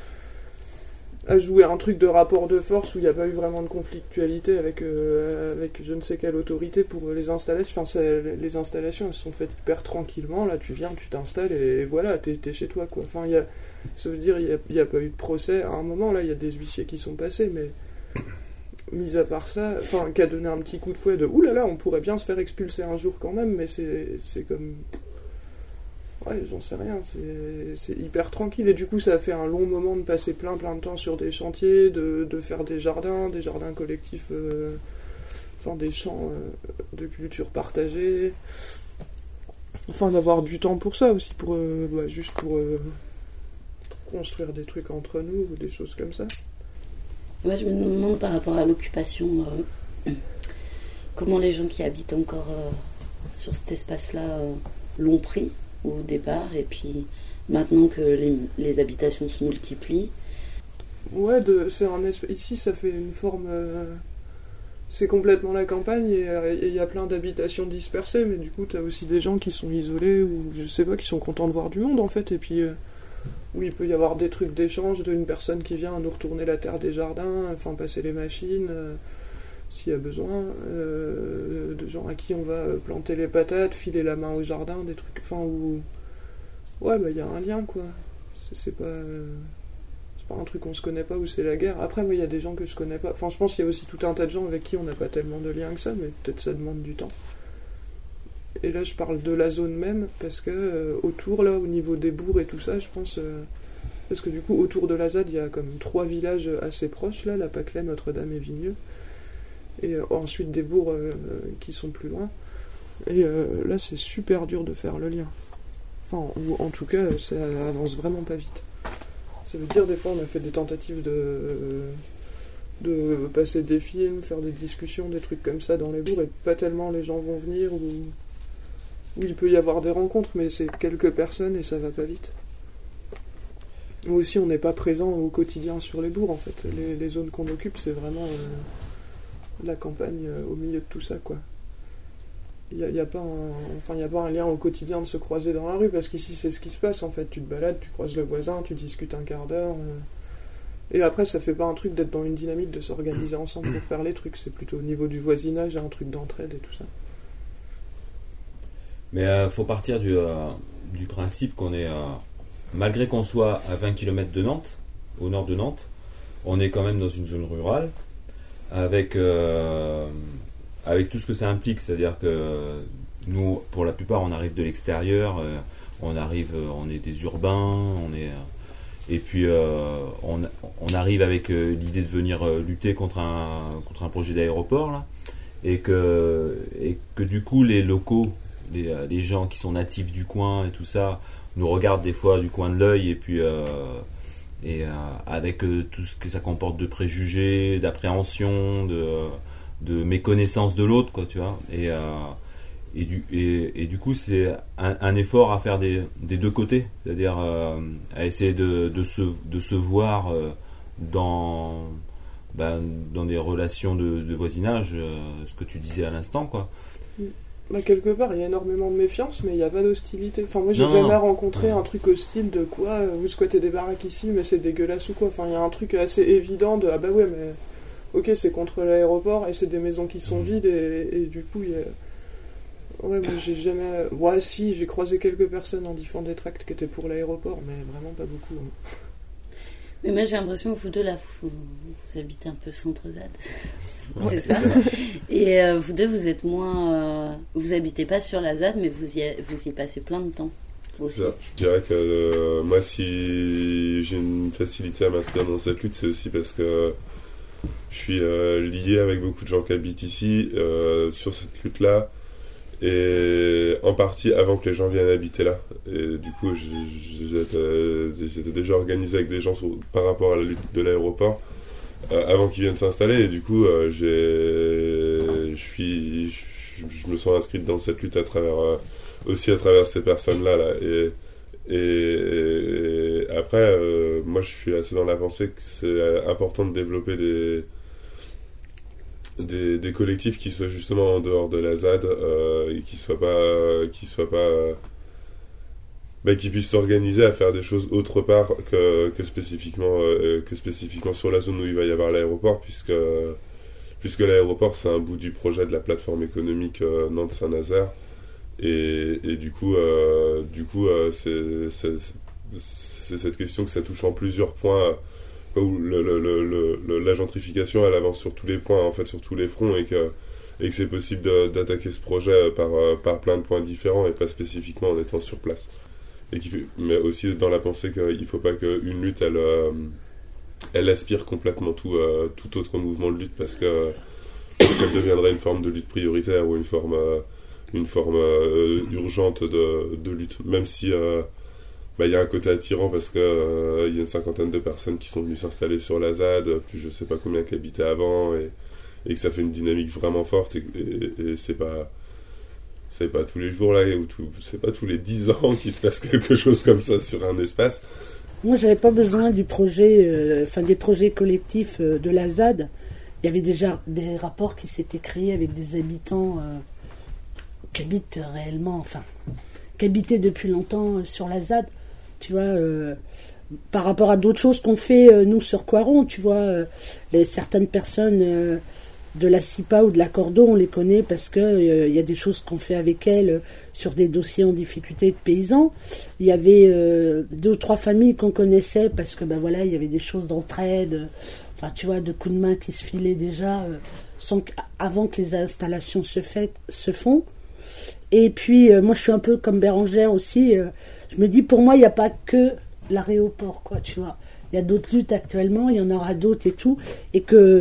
à jouer un truc de rapport de force où il n'y a pas eu vraiment de conflictualité avec je ne sais quelle autorité pour les installations. Enfin, les installations elles se sont faites hyper tranquillement, là tu viens, tu t'installes et voilà, t'es chez toi quoi. Enfin, ça veut dire il n'y a pas eu de procès à un moment, là il y a des huissiers qui sont passés, mais mis à part ça, enfin qui a donné un petit coup de fouet de oulala, on pourrait bien se faire expulser un jour quand même, mais c'est comme... Ouais, j'en sais rien, c'est hyper tranquille, et du coup ça a fait un long moment de passer plein de temps sur des chantiers, de faire des jardins collectifs, enfin des champs de culture partagés, enfin d'avoir du temps pour ça aussi, pour juste pour construire des trucs entre nous, ou des choses comme ça. Moi je me demande par rapport à l'occupation, comment les gens qui habitent encore sur cet espace-là l'ont pris au départ, et puis maintenant que les habitations se multiplient. Ouais, ici ça fait une forme... c'est complètement la campagne, et il y a plein d'habitations dispersées, mais du coup t'as aussi des gens qui sont isolés, ou je sais pas, qui sont contents de voir du monde en fait, et puis où il peut y avoir des trucs d'échange, d'une personne qui vient nous retourner la terre des jardins, enfin passer les machines... s'il y a besoin, de gens à qui on va planter les patates, filer la main au jardin, des trucs, enfin où... Ouais, il y a un lien, quoi. C'est pas un truc qu'on se connaît pas, où c'est la guerre. Après, moi, il y a des gens que je connais pas. Enfin, je pense qu'il y a aussi tout un tas de gens avec qui on n'a pas tellement de liens que ça, mais peut-être ça demande du temps. Et là, je parle de la zone même, parce que autour, là, au niveau des bourgs et tout ça, je pense... Parce que du coup, autour de la ZAD, il y a comme 3 villages assez proches, là, La Paclay, Notre-Dame et Vigneux. Et ensuite des bourgs qui sont plus loin. Et là, c'est super dur de faire le lien. Enfin, ou en tout cas, ça avance vraiment pas vite. Ça veut dire, des fois, on a fait des tentatives de passer des films, faire des discussions, des trucs comme ça dans les bourgs, et pas tellement les gens vont venir, ou il peut y avoir des rencontres, mais c'est quelques personnes et ça va pas vite. Nous aussi, on n'est pas présent au quotidien sur les bourgs, en fait. Les zones qu'on occupe, c'est vraiment la campagne au milieu de tout ça, quoi. Il n'y a pas un lien au quotidien de se croiser dans la rue, parce qu'ici, c'est ce qui se passe, en fait. Tu te balades, tu croises le voisin, tu discutes un quart d'heure. Et après, ça fait pas un truc d'être dans une dynamique de s'organiser ensemble pour faire les trucs. C'est plutôt au niveau du voisinage, un truc d'entraide et tout ça. Mais faut partir du principe qu'on est... malgré qu'on soit à 20 km de Nantes, au nord de Nantes, on est quand même dans une zone rurale, avec tout ce que ça implique, c'est-à-dire que nous, pour la plupart, on arrive de l'extérieur, on est des urbains, et puis on arrive avec l'idée de venir lutter contre un projet d'aéroport là, et que du coup les locaux, les gens qui sont natifs du coin et tout ça, nous regardent des fois du coin de l'œil, et puis avec tout ce que ça comporte de préjugés, d'appréhension, de méconnaissance de l'autre, quoi, tu vois, et du coup c'est un effort à faire des deux côtés, c'est-à-dire à essayer de se voir dans des relations de voisinage, ce que tu disais à l'instant, quoi. Bah, quelque part, il y a énormément de méfiance, mais il n'y a pas d'hostilité. Enfin, moi, j'ai jamais rencontré un truc hostile de quoi, vous squattez des baraques ici, mais c'est dégueulasse ou quoi. Enfin, il y a un truc assez évident de, ah bah ouais, mais ok, c'est contre l'aéroport, et c'est des maisons qui sont vides, et du coup, il y a... Ouais, moi, j'ai jamais... Ouais, si, j'ai croisé quelques personnes en diffusant des tracts qui étaient pour l'aéroport, mais vraiment pas beaucoup. Hein. Mais moi, j'ai l'impression que vous deux, là, vous habitez un peu centre-ZAD. Ouais, c'est ça. Et vous deux, vous êtes moins... vous habitez pas sur la ZAD, mais vous y passez plein de temps. Aussi. Ça, je dirais que moi, si j'ai une facilité à m'inscrire dans cette lutte, c'est aussi parce que je suis lié avec beaucoup de gens qui habitent ici sur cette lutte-là, et en partie avant que les gens viennent habiter là. Et du coup, j'étais déjà organisé avec des gens par rapport à la lutte de l'aéroport avant qu'ils viennent s'installer, et du coup, je me sens inscrit dans cette lutte à travers ces personnes-là, là. Et après, moi, je suis assez dans la pensée que c'est important de développer des collectifs qui soient justement en dehors de la ZAD, et qui puissent s'organiser à faire des choses autre part que spécifiquement sur la zone où il va y avoir l'aéroport, puisque l'aéroport, c'est un bout du projet de la plateforme économique Nantes-Saint-Nazaire, et du coup c'est cette question que ça touche en plusieurs points, où la gentrification, elle avance sur tous les points, en fait, sur tous les fronts, et que c'est possible d'attaquer ce projet par plein de points différents, et pas spécifiquement en étant sur place. Mais aussi dans la pensée qu'il ne faut pas qu'une lutte elle aspire complètement tout autre mouvement de lutte, parce qu'elle deviendrait une forme de lutte prioritaire, ou une forme urgente de lutte, même si il y a un côté attirant, parce que il y a une 50aine de personnes qui sont venues s'installer sur la ZAD, plus je sais pas combien qui habitaient avant, et que ça fait une dynamique vraiment forte, et c'est pas tous les jours là, c'est pas tous les 10 ans qu'il se passe quelque chose comme ça sur un espace. Moi, j'avais pas besoin du projet, des projets collectifs de la ZAD. Il y avait déjà des rapports qui s'étaient créés avec des habitants qui habitent réellement, qui habitaient depuis longtemps sur la ZAD. Tu vois, par rapport à d'autres choses qu'on fait, nous, sur Coiron, tu vois, certaines personnes de la CIPA ou de la Cordo, on les connaît parce que y a des choses qu'on fait avec elles sur des dossiers en difficulté de paysans. Il y avait 2 ou 3 familles qu'on connaissait parce que il y avait des choses d'entraide, tu vois, de coups de main qui se filaient déjà avant que les installations se font. Et puis moi je suis un peu comme Bérangère aussi, je me dis, pour moi il n'y a pas que l'aéroport, quoi, tu vois. Il y a d'autres luttes actuellement, il y en aura d'autres et tout, et que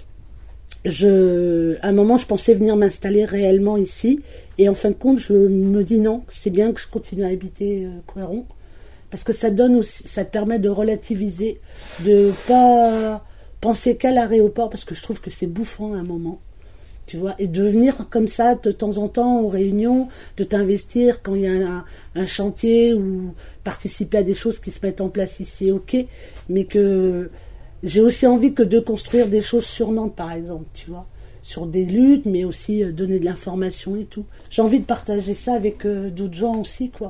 à un moment, je pensais venir m'installer réellement ici, et en fin de compte, je me dis non, c'est bien que je continue à habiter Couëron, parce que ça donne aussi, ça te permet de relativiser, de pas penser qu'à l'aéroport, parce que je trouve que c'est bouffant à un moment. Tu vois, et de venir comme ça de temps en temps aux réunions, de t'investir quand il y a un chantier ou participer à des choses qui se mettent en place ici, ok, mais que j'ai aussi envie que de construire des choses sur Nantes, par exemple, tu vois, sur des luttes, mais aussi donner de l'information et tout. J'ai envie de partager ça avec d'autres gens aussi, quoi.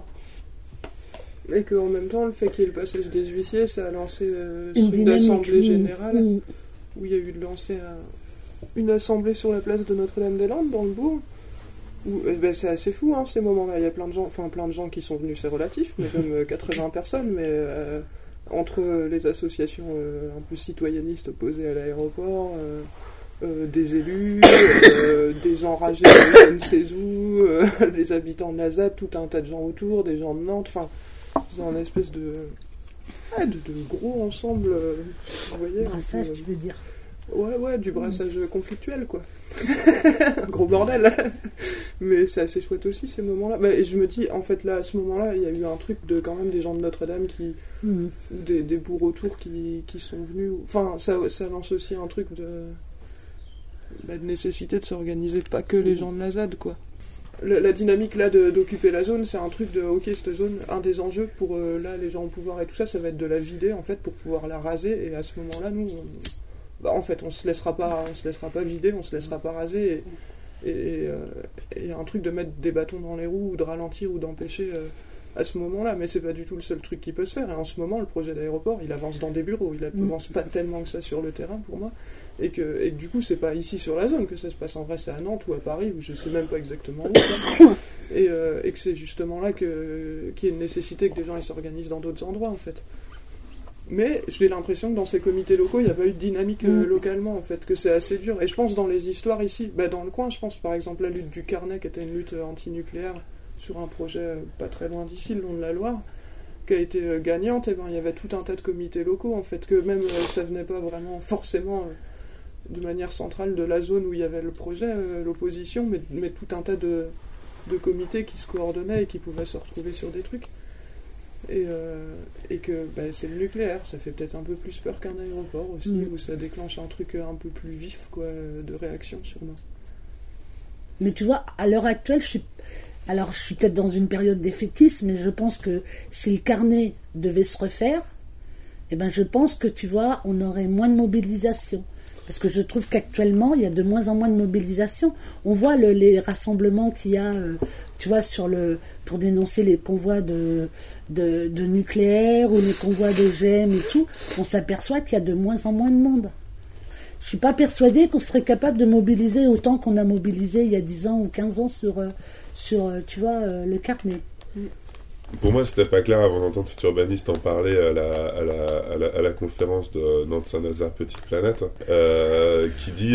Et qu'en même temps, le fait qu'il y ait le passage des huissiers, ça a lancé une assemblée générale, où il y a eu de lancer une assemblée sur la place de Notre-Dame-des-Landes, dans le bourg. Où, c'est assez fou, hein, ces moments-là. Il y a plein de gens qui sont venus, c'est relatif, mais comme 80 personnes, mais entre les associations un peu citoyennistes opposées à l'aéroport, des élus, des enragés de je ne sais où, les habitants de la ZAD, tout un tas de gens autour, des gens de Nantes, enfin, c'est un espèce de gros ensemble, vous voyez. Brassage, tu veux dire? Ouais, du brassage conflictuel, quoi. Un gros bordel. Mais c'est assez chouette aussi, ces moments-là. Et je me dis, en fait, là, à ce moment-là, il y a eu un truc de, quand même, des gens de Notre-Dame qui... Des bourgs autour qui sont venus... Enfin, ça lance aussi un truc de nécessité de s'organiser, pas que les gens de la ZAD, quoi. La dynamique, là, d'occuper la zone, c'est un truc de, ok, cette zone, un des enjeux pour, là, les gens au pouvoir et tout ça, ça va être de la vider, en fait, pour pouvoir la raser. Et à ce moment-là, nous... en fait, on se laissera pas vider, on se laissera pas raser, et un truc de mettre des bâtons dans les roues, ou de ralentir, ou d'empêcher à ce moment-là, mais c'est pas du tout le seul truc qui peut se faire, et en ce moment, le projet d'aéroport, il avance dans des bureaux, il avance pas tellement que ça sur le terrain, pour moi, et que du coup, c'est pas ici sur la zone que ça se passe, en vrai, c'est à Nantes ou à Paris, ou je sais même pas exactement où, et que c'est justement là qu'il y a une nécessité que des gens ils s'organisent dans d'autres endroits, en fait. Mais j'ai l'impression que dans ces comités locaux, il n'y a pas eu de dynamique localement, en fait, que c'est assez dur. Et je pense dans les histoires ici, dans le coin, je pense par exemple la lutte du Carnet, qui était une lutte anti-nucléaire sur un projet pas très loin d'ici, le long de la Loire, qui a été gagnante, et il y avait tout un tas de comités locaux, en fait, que même ça venait pas vraiment forcément de manière centrale de la zone où il y avait le projet, l'opposition, mais tout un tas de comités qui se coordonnaient et qui pouvaient se retrouver sur des trucs. Et que c'est le nucléaire, ça fait peut-être un peu plus peur qu'un aéroport aussi, où ça déclenche un truc un peu plus vif, quoi, de réaction sûrement. Mais tu vois, à l'heure actuelle, je suis peut-être dans une période défaitiste, mais je pense que si le Carnet devait se refaire, je pense que, tu vois, on aurait moins de mobilisation. Parce que je trouve qu'actuellement, il y a de moins en moins de mobilisation. On voit les rassemblements qu'il y a, tu vois, pour dénoncer les convois de nucléaire ou les convois d'OGM et tout. On s'aperçoit qu'il y a de moins en moins de monde. Je suis pas persuadée qu'on serait capable de mobiliser autant qu'on a mobilisé il y a 10 ans ou 15 ans sur tu vois, le Carnet. Pour moi, c'était pas clair avant d'entendre cet urbaniste en parler à la conférence de Nantes-Saint-Nazaire Petite Planète, qui dit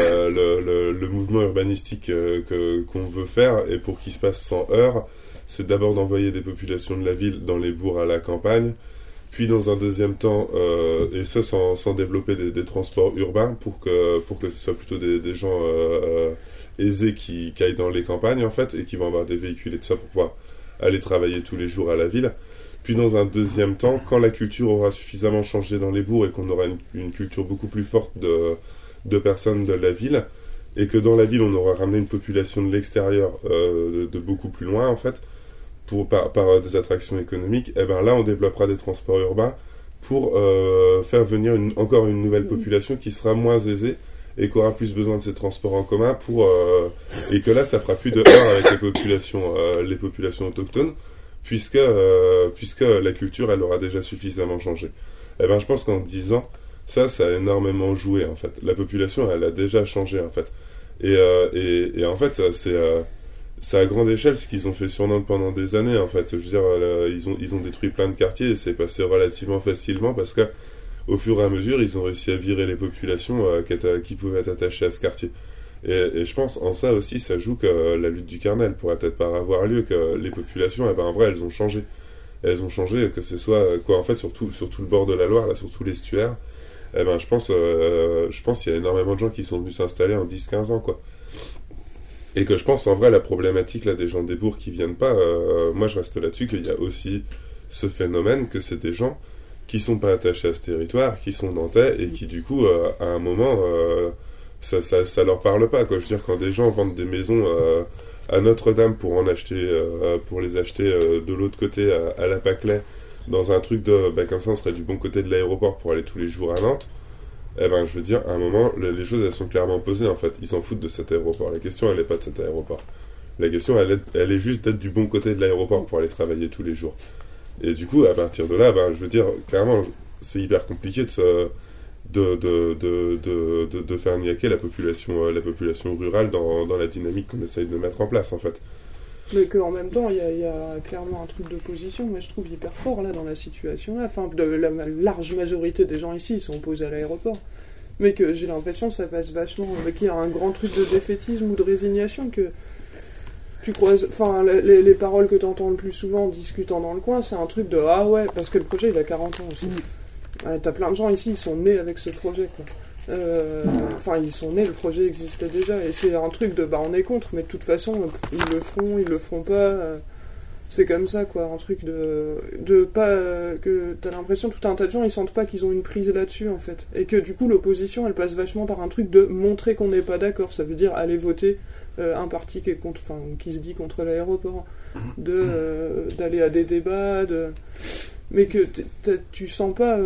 le mouvement urbanistique qu'on veut faire, et pour qu'il se passe sans heurts, c'est d'abord d'envoyer des populations de la ville dans les bourgs à la campagne, puis dans un deuxième temps, et ce sans développer des transports urbains, pour que ce soit plutôt des gens aisés qui aillent dans les campagnes, en fait, et qui vont avoir des véhicules et tout ça pour pouvoir aller travailler tous les jours à la ville. Puis dans un deuxième temps, quand la culture aura suffisamment changé dans les bourgs et qu'on aura une culture beaucoup plus forte de personnes de la ville, et que dans la ville on aura ramené une population de l'extérieur de beaucoup plus loin, en fait, par des attractions économiques, là on développera des transports urbains pour faire venir encore une nouvelle population qui sera moins aisée et qui aura plus besoin de ces transports en commun et que là ça fera plus de heurts avec les populations autochtones, puisque la culture elle aura déjà suffisamment changé. Je pense qu'en 10 ans ça a énormément joué, en fait. La population elle a déjà changé, en fait, et en fait c'est à grande échelle ce qu'ils ont fait sur Nantes pendant des années, en fait. Je veux dire, ils ont détruit plein de quartiers et c'est passé relativement facilement parce que au fur et à mesure, ils ont réussi à virer les populations qui pouvaient être attachées à ce quartier. Et je pense, en ça aussi, ça joue que la lutte du Carnet pourrait peut-être pas avoir lieu, que les populations, en vrai, elles ont changé. elles ont changé, que ce soit quoi en fait sur tout le bord de la Loire, là, sur tout l'estuaire. Eh ben, je pense qu'il y a énormément de gens qui sont venus s'installer en 10-15 ans, quoi. Et que je pense, en vrai, la problématique là des gens des bourgs qui viennent pas, moi je reste là-dessus, qu'il y a aussi ce phénomène que c'est des gens qui sont pas attachés à ce territoire, qui sont nantais, et qui du coup, à un moment, ça leur parle pas, quoi. Je veux dire, quand des gens vendent des maisons à Notre-Dame pour les acheter de l'autre côté à la Paclay, dans un truc comme ça on serait du bon côté de l'aéroport pour aller tous les jours à Nantes, eh ben je veux dire, à un moment les choses elles sont clairement posées, en fait. Ils s'en foutent de cet aéroport, la question elle est pas de cet aéroport, la question elle est juste d'être du bon côté de l'aéroport pour aller travailler tous les jours. Et du coup à partir de là, je veux dire, clairement c'est hyper compliqué de faire niaquer la population rurale dans la dynamique qu'on essaye de mettre en place, en fait. Mais qu'en même temps, il y a clairement un truc d'opposition, moi je trouve hyper fort là dans la situation là. Enfin, la large majorité des gens ici ils sont opposés à l'aéroport. Mais que j'ai l'impression que ça passe vachement, qu'il y a un grand truc de défaitisme ou de résignation, que tu croises. Enfin, les paroles que tu entends le plus souvent en discutant dans le coin, c'est un truc de ah ouais, parce que le projet il a 40 ans aussi. T'as plein de gens ici, ils sont nés avec ce projet, quoi. Enfin, ils sont nés, le projet existait déjà, et c'est un truc de on est contre, mais de toute façon, ils le feront pas. C'est comme ça, quoi, un truc de pas que t'as l'impression tout un tas de gens ils sentent pas qu'ils ont une prise là-dessus, en fait, et que du coup l'opposition elle passe vachement par un truc de montrer qu'on n'est pas d'accord. Ça veut dire aller voter un parti qui est contre, enfin qui se dit contre l'aéroport, d'aller à des débats, mais que tu sens pas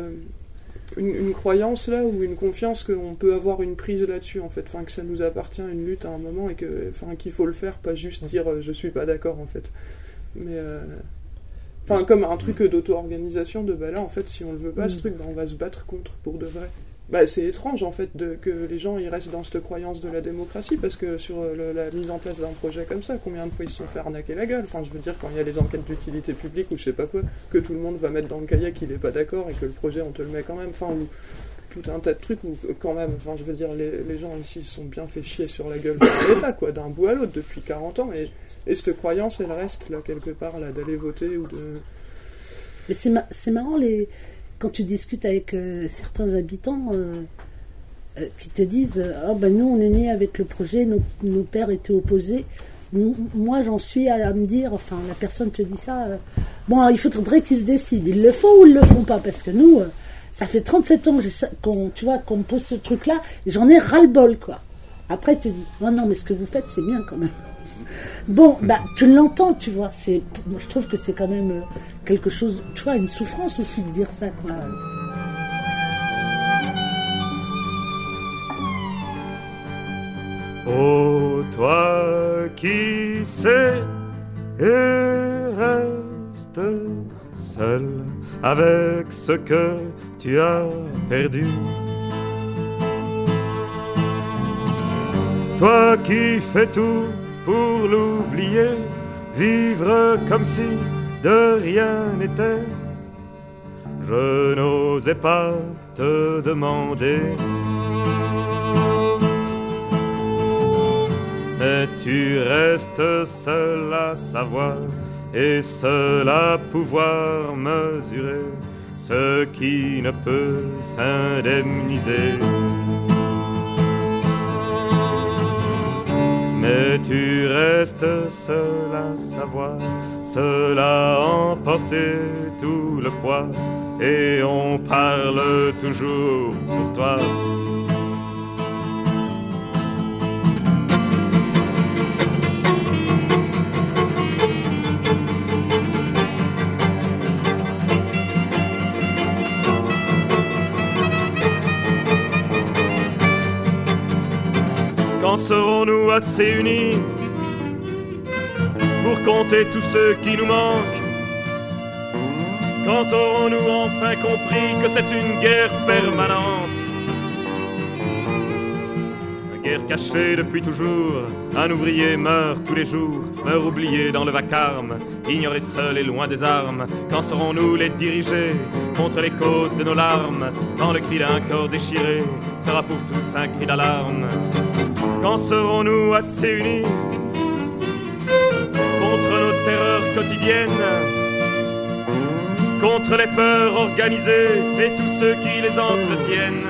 une croyance là, ou une confiance qu'on peut avoir une prise là-dessus, en fait, enfin que ça nous appartient, une lutte à un moment, et que enfin qu'il faut le faire, pas juste dire je suis pas d'accord, en fait, mais enfin comme un truc d'auto-organisation de là en fait si on le veut pas ce truc, on va se battre contre pour de vrai. C'est étrange, en fait, que les gens ils restent dans cette croyance de la démocratie, parce que sur la mise en place d'un projet comme ça, combien de fois ils se sont fait arnaquer la gueule. Enfin, je veux dire, quand il y a les enquêtes d'utilité publique ou je sais pas quoi, que tout le monde va mettre dans le cahier qu'il est pas d'accord et que le projet on te le met quand même, enfin, ou tout un tas de trucs où quand même, enfin, je veux dire, les gens ici se sont bien fait chier sur la gueule de l'État, quoi, d'un bout à l'autre depuis 40 ans, et cette croyance elle reste là quelque part, là, d'aller voter ou de... Mais c'est marrant quand tu discutes avec certains habitants qui te disent nous on est nés avec le projet, nos pères étaient opposés. Moi j'en suis à me dire, enfin la personne te dit ça, il faudrait qu'ils se décident, ils le font ou ils le font pas, parce que nous ça fait 37 ans qu'on me pose ce truc là et j'en ai ras-le-bol, quoi. Après tu te dis non mais ce que vous faites c'est bien quand même. Bon, tu l'entends, tu vois. Je trouve que c'est quand même quelque chose, tu vois, une souffrance aussi de dire ça, quoi. Oh, toi qui sais et reste seul avec ce que tu as perdu. Toi qui fais tout pour l'oublier, vivre comme si de rien n'était. Je n'osais pas te demander, mais tu restes seul à savoir et seul à pouvoir mesurer ce qui ne peut s'indemniser. Mais tu restes seul à savoir, seul à emporter tout le poids, et on parle toujours pour toi. Quand serons-nous assez unis pour compter tous ceux qui nous manquent? Quand aurons-nous enfin compris que c'est une guerre permanente? Une guerre cachée depuis toujours. Un ouvrier meurt tous les jours, meurt oublié dans le vacarme, ignoré seul et loin des armes. Quand serons-nous les dirigés contre les causes de nos larmes? Quand le cri d'un corps déchiré sera pour tous un cri d'alarme. Quand serons-nous assez unis contre nos terreurs quotidiennes? contre les peurs organisées et tous ceux qui les entretiennent.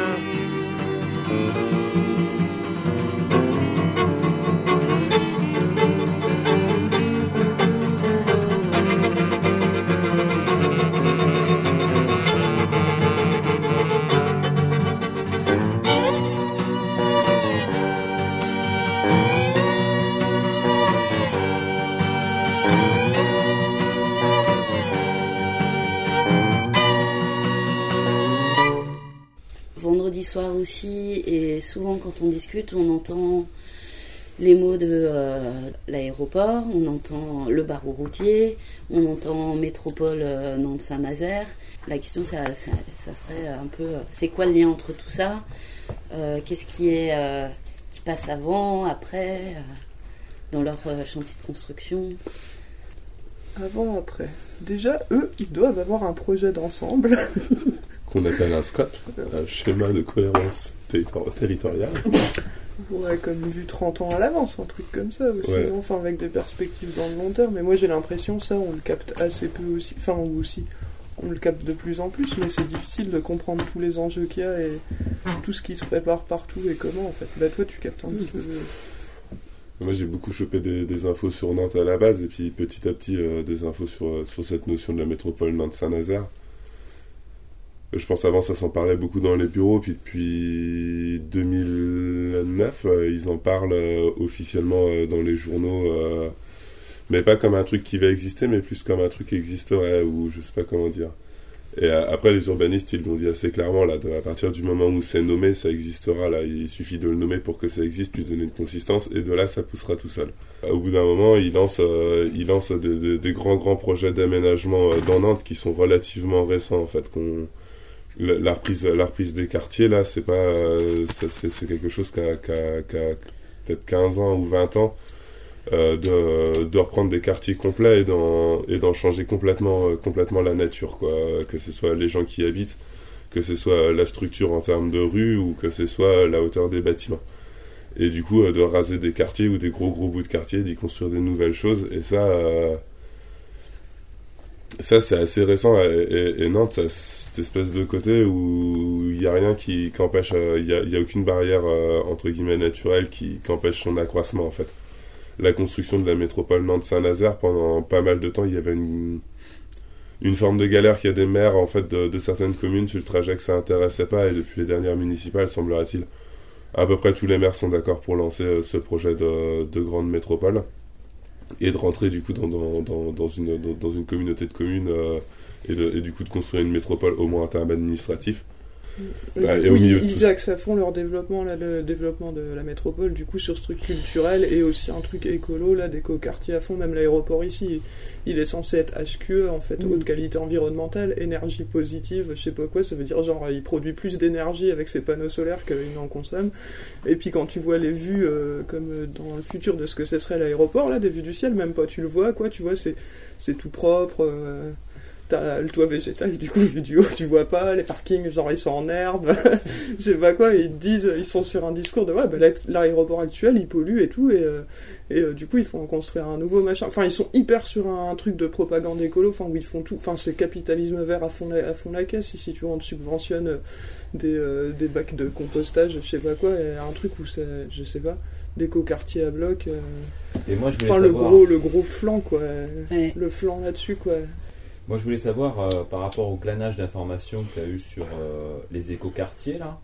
Vendredi soir aussi, et souvent quand on discute, on entend les mots de l'aéroport, on entend le barreau routier, on entend métropole Nantes-Saint-Nazaire. La question, ça serait un peu, c'est quoi le lien entre tout ça? Qu'est-ce qui passe avant, après, dans leur chantier de construction? Avant, après. Déjà, eux, ils doivent avoir un projet d'ensemble. Qu'on appelle un SCOT, un schéma de cohérence territoriale. Ouais, comme vu 30 ans à l'avance, un truc comme ça aussi, ouais. Enfin avec des perspectives dans le long terme. Mais moi j'ai l'impression ça, on le capte assez peu aussi, enfin ou aussi, on le capte de plus en plus, mais c'est difficile de comprendre tous les enjeux qu'il y a et tout ce qui se prépare partout et comment en fait. Bah toi tu captes un petit peu... Moi j'ai beaucoup chopé des infos sur Nantes à la base, et puis petit à petit des infos sur cette notion de la métropole Nantes-Saint-Nazaire. Je pense avant ça s'en parlait beaucoup dans les bureaux, puis depuis 2009 ils en parlent officiellement dans les journaux, mais pas comme un truc qui va exister, mais plus comme un truc qui existerait, ou je sais pas comment dire. Et après les urbanistes ils l'ont dit assez clairement là, à partir du moment où c'est nommé, ça existera là, il suffit de le nommer pour que ça existe, lui donner une consistance, et de là ça poussera tout seul. Au bout d'un moment ils lancent des grands projets d'aménagement dans Nantes qui sont relativement récents en fait, la reprise des quartiers là, c'est pas c'est quelque chose qui a peut-être 15 ans ou 20 ans, de reprendre des quartiers complets et d'en changer complètement la nature, quoi, que ce soit les gens qui y habitent, que ce soit la structure en termes de rue, ou que ce soit la hauteur des bâtiments, et du coup de raser des quartiers ou des gros bouts de quartier, d'y construire des nouvelles choses. Et ça c'est assez récent, et Nantes, ça, cette espèce de côté où il n'y a rien qui empêche, il y a aucune barrière entre guillemets naturelle qui empêche son accroissement en fait. La construction de la métropole Nantes-Saint-Nazaire, pendant pas mal de temps, il y avait une forme de galère qu'il y a des maires en fait de certaines communes sur le trajet que ça intéressait pas, et depuis les dernières municipales, semblerait-il, à peu près tous les maires sont d'accord pour lancer ce projet de grande métropole, et de rentrer du coup dans une communauté de communes, et du coup de construire une métropole au moins en termes administratifs. Et au milieu ils axent à fond leur développement, là, le développement de la métropole, du coup sur ce truc culturel, et aussi un truc écolo, là, d'éco-quartier à fond. Même l'aéroport ici, il est censé être HQE en fait, haute qualité environnementale, énergie positive, je sais pas quoi, ça veut dire genre il produit plus d'énergie avec ses panneaux solaires qu'il n'en consomme. Et puis quand tu vois les vues comme dans le futur de ce que ce serait l'aéroport, là, des vues du ciel, même pas tu le vois, quoi, tu vois, c'est tout propre. T'as le toit végétal, du coup, vu du haut, tu vois pas, les parkings, genre, ils sont en herbe, je sais pas quoi, ils sont sur un discours de, ouais, bah, l'aéroport actuel, il pollue et tout, et du coup, il faut en construire un nouveau machin. Enfin, ils sont hyper sur un truc de propagande écolo, enfin, où ils font tout, enfin, c'est capitalisme vert à fond la caisse, ici, tu vois, on te subventionne des bacs de compostage, je sais pas quoi, et un truc où c'est, je sais pas, d'éco-quartier à bloc, et moi, je voulais savoir... le gros flanc, quoi, ouais. Le flanc là-dessus, quoi. Moi, je voulais savoir, par rapport au glanage d'informations que tu as eu sur les écoquartiers, là,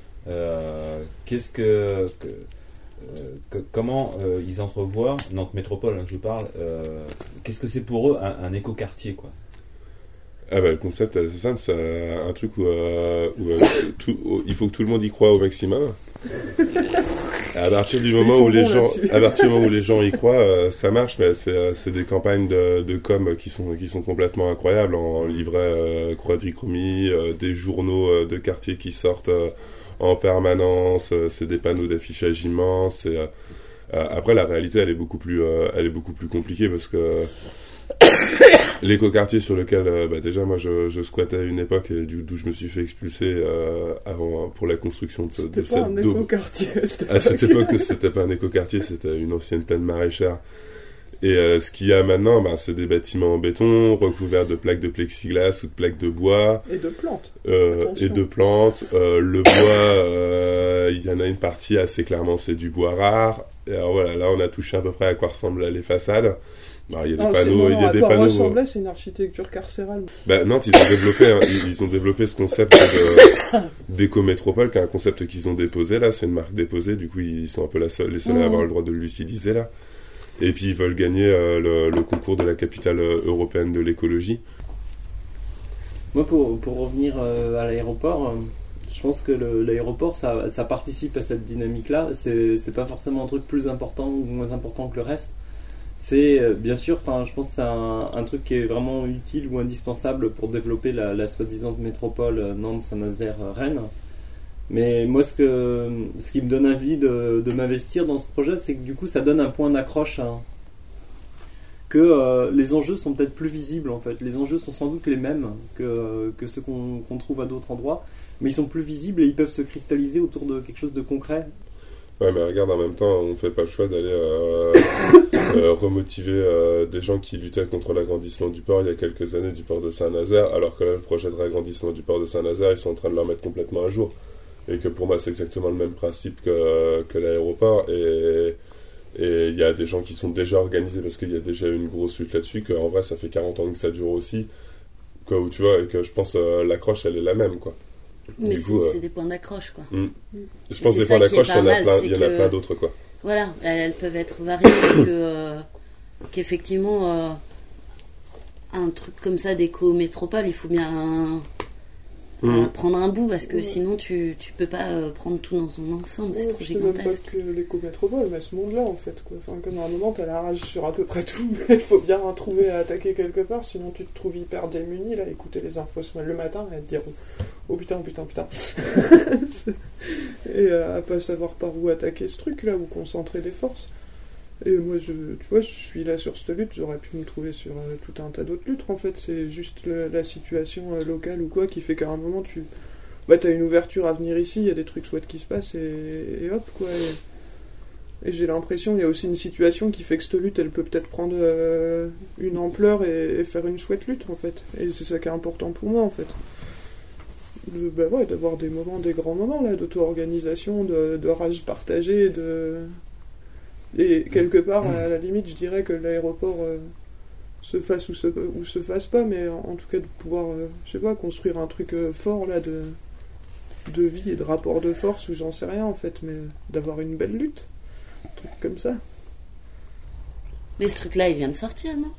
comment ils entrevoient, Nantes Métropole, hein, je parle, qu'est-ce que c'est pour eux un écoquartier, quoi? Ah bah, le concept, c'est simple, c'est un truc où il faut que tout le monde y croit au maximum. À partir du moment où les gens y croient, ça marche, mais c'est des campagnes de com qui sont complètement incroyables, en livret quadrichromie, des journaux de quartier qui sortent en permanence, c'est des panneaux d'affichage immenses. Après, la réalité, elle est beaucoup plus compliquée, parce que l'écoquartier sur lequel déjà moi je squattais à une époque, et d'où je me suis fait expulser avant, pour la construction de cette daube. À cette époque, c'était pas un écoquartier, c'était une ancienne plaine maraîchère, Et ce qu'il y a maintenant, c'est des bâtiments en béton, recouverts de plaques de plexiglas ou de plaques de bois. Et de plantes. Le bois, il y en a une partie assez clairement, c'est du bois rare. Et alors voilà, là on a touché à peu près à quoi ressemblent les façades. Alors, il y a des panneaux, il y a des panneaux. Ressembler, c'est une architecture carcérale. Nantes, ils ont développé ce concept d'éco-métropole, qui est un concept qu'ils ont déposé là. C'est une marque déposée, du coup ils sont un peu les seuls à avoir le droit de l'utiliser là. Et puis ils veulent gagner le concours de la capitale européenne de l'écologie. Moi, pour revenir à l'aéroport, je pense que l'aéroport, ça participe à cette dynamique-là. C'est pas forcément un truc plus important ou moins important que le reste. C'est bien sûr, je pense que c'est un truc qui est vraiment utile ou indispensable pour développer la soi-disant métropole Nantes, Saint-Nazaire, Rennes. Mais moi, ce qui me donne envie de m'investir dans ce projet, c'est que du coup, ça donne un point d'accroche. Que les enjeux sont peut-être plus visibles, en fait. Les enjeux sont sans doute les mêmes que ceux qu'on trouve à d'autres endroits, mais ils sont plus visibles et ils peuvent se cristalliser autour de quelque chose de concret. Ouais, mais regarde, en même temps, on fait pas le choix d'aller remotiver des gens qui luttaient contre l'agrandissement du port il y a quelques années du port de Saint-Nazaire, alors que là, le projet de réagrandissement du port de Saint-Nazaire, ils sont en train de le remettre complètement à jour. Et que pour moi, c'est exactement le même principe que l'aéroport. Et il y a des gens qui sont déjà organisés parce qu'il y a déjà une grosse lutte là-dessus, qu'en vrai, ça fait 40 ans que ça dure aussi. Quoi, où tu vois, et que je pense l'accroche, elle est la même, quoi. Mais c'est des points d'accroche, quoi. Je pense que les points d'accroche, il y en a plein d'autres, quoi. Voilà, elles peuvent être variées, qu'effectivement, un truc comme ça d'éco-métropole, il faut bien prendre un bout, parce que sinon tu peux pas prendre tout dans son ensemble, c'est trop gigantesque. C'est même pas que l'éco-métropole, mais ce monde-là, en fait, quoi. Comme à un moment, t'as la rage sur à peu près tout, mais il faut bien trouver à attaquer quelque part, sinon tu te trouves hyper démuni, là, écouter les infos le matin et te dire oh putain. Et à pas savoir par où attaquer ce truc-là, ou concentrer des forces. Et moi, tu vois, je suis là sur cette lutte, j'aurais pu me trouver sur tout un tas d'autres luttes, en fait. C'est juste la situation locale ou quoi qui fait qu'à un moment, t'as une ouverture à venir ici, il y a des trucs chouettes qui se passent, et hop, quoi. Et j'ai l'impression, il y a aussi une situation qui fait que cette lutte, elle peut peut-être prendre une ampleur et faire une chouette lutte, en fait. Et c'est ça qui est important pour moi, en fait. D'avoir des grands moments, là, d'auto-organisation, de rage partagée, et quelque part, à la limite, je dirais que l'aéroport se fasse ou se fasse pas, mais en tout cas de pouvoir, construire un truc fort, là, de vie et de rapport de force, ou j'en sais rien, en fait, mais d'avoir une belle lutte. Un truc comme ça. Mais ce truc-là, il vient de sortir, non?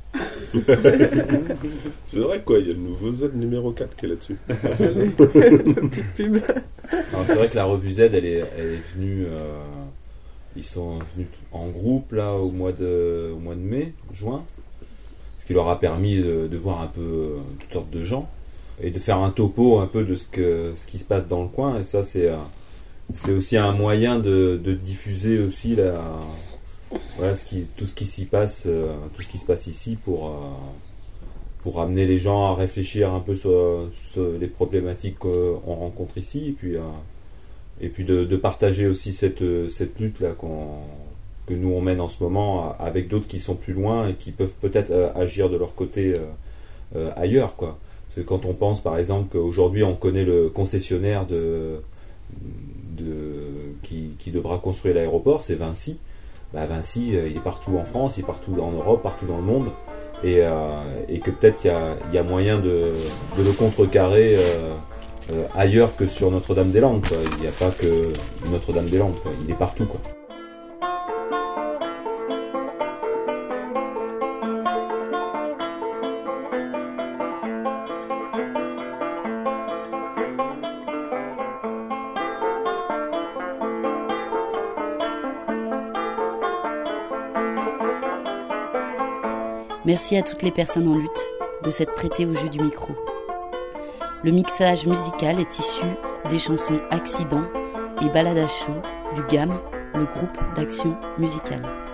C'est vrai, quoi, il y a le nouveau Z numéro 4 qui est là-dessus. Petite pub. Alors, c'est vrai que la revue Z, elle est venue... Ils sont venus en groupe là au mois de mai, juin, ce qui leur a permis de voir un peu toutes sortes de gens et de faire un topo un peu de ce qui se passe dans le coin. Et ça, c'est aussi un moyen de diffuser aussi tout ce qui s'y passe, tout ce qui se passe ici pour amener les gens à réfléchir un peu sur les problématiques qu'on rencontre ici, et puis de partager aussi cette lutte là que nous on mène en ce moment avec d'autres qui sont plus loin et qui peuvent peut-être agir de leur côté ailleurs, quoi. Parce que quand on pense par exemple qu'aujourd'hui on connaît le concessionnaire qui devra construire l'aéroport, c'est Vinci. Vinci, il est partout en France, il est partout en Europe, partout dans le monde, et que peut-être il y a moyen de le contrecarrer ailleurs que sur Notre-Dame-des-Landes, quoi. Il n'y a pas que Notre-Dame-des-Landes, quoi. Il est partout, quoi. Merci à toutes les personnes en lutte de s'être prêtées au jeu du micro. Le mixage musical est issu des chansons Accident et Balade à chaud du GAM, le groupe d'action musicale.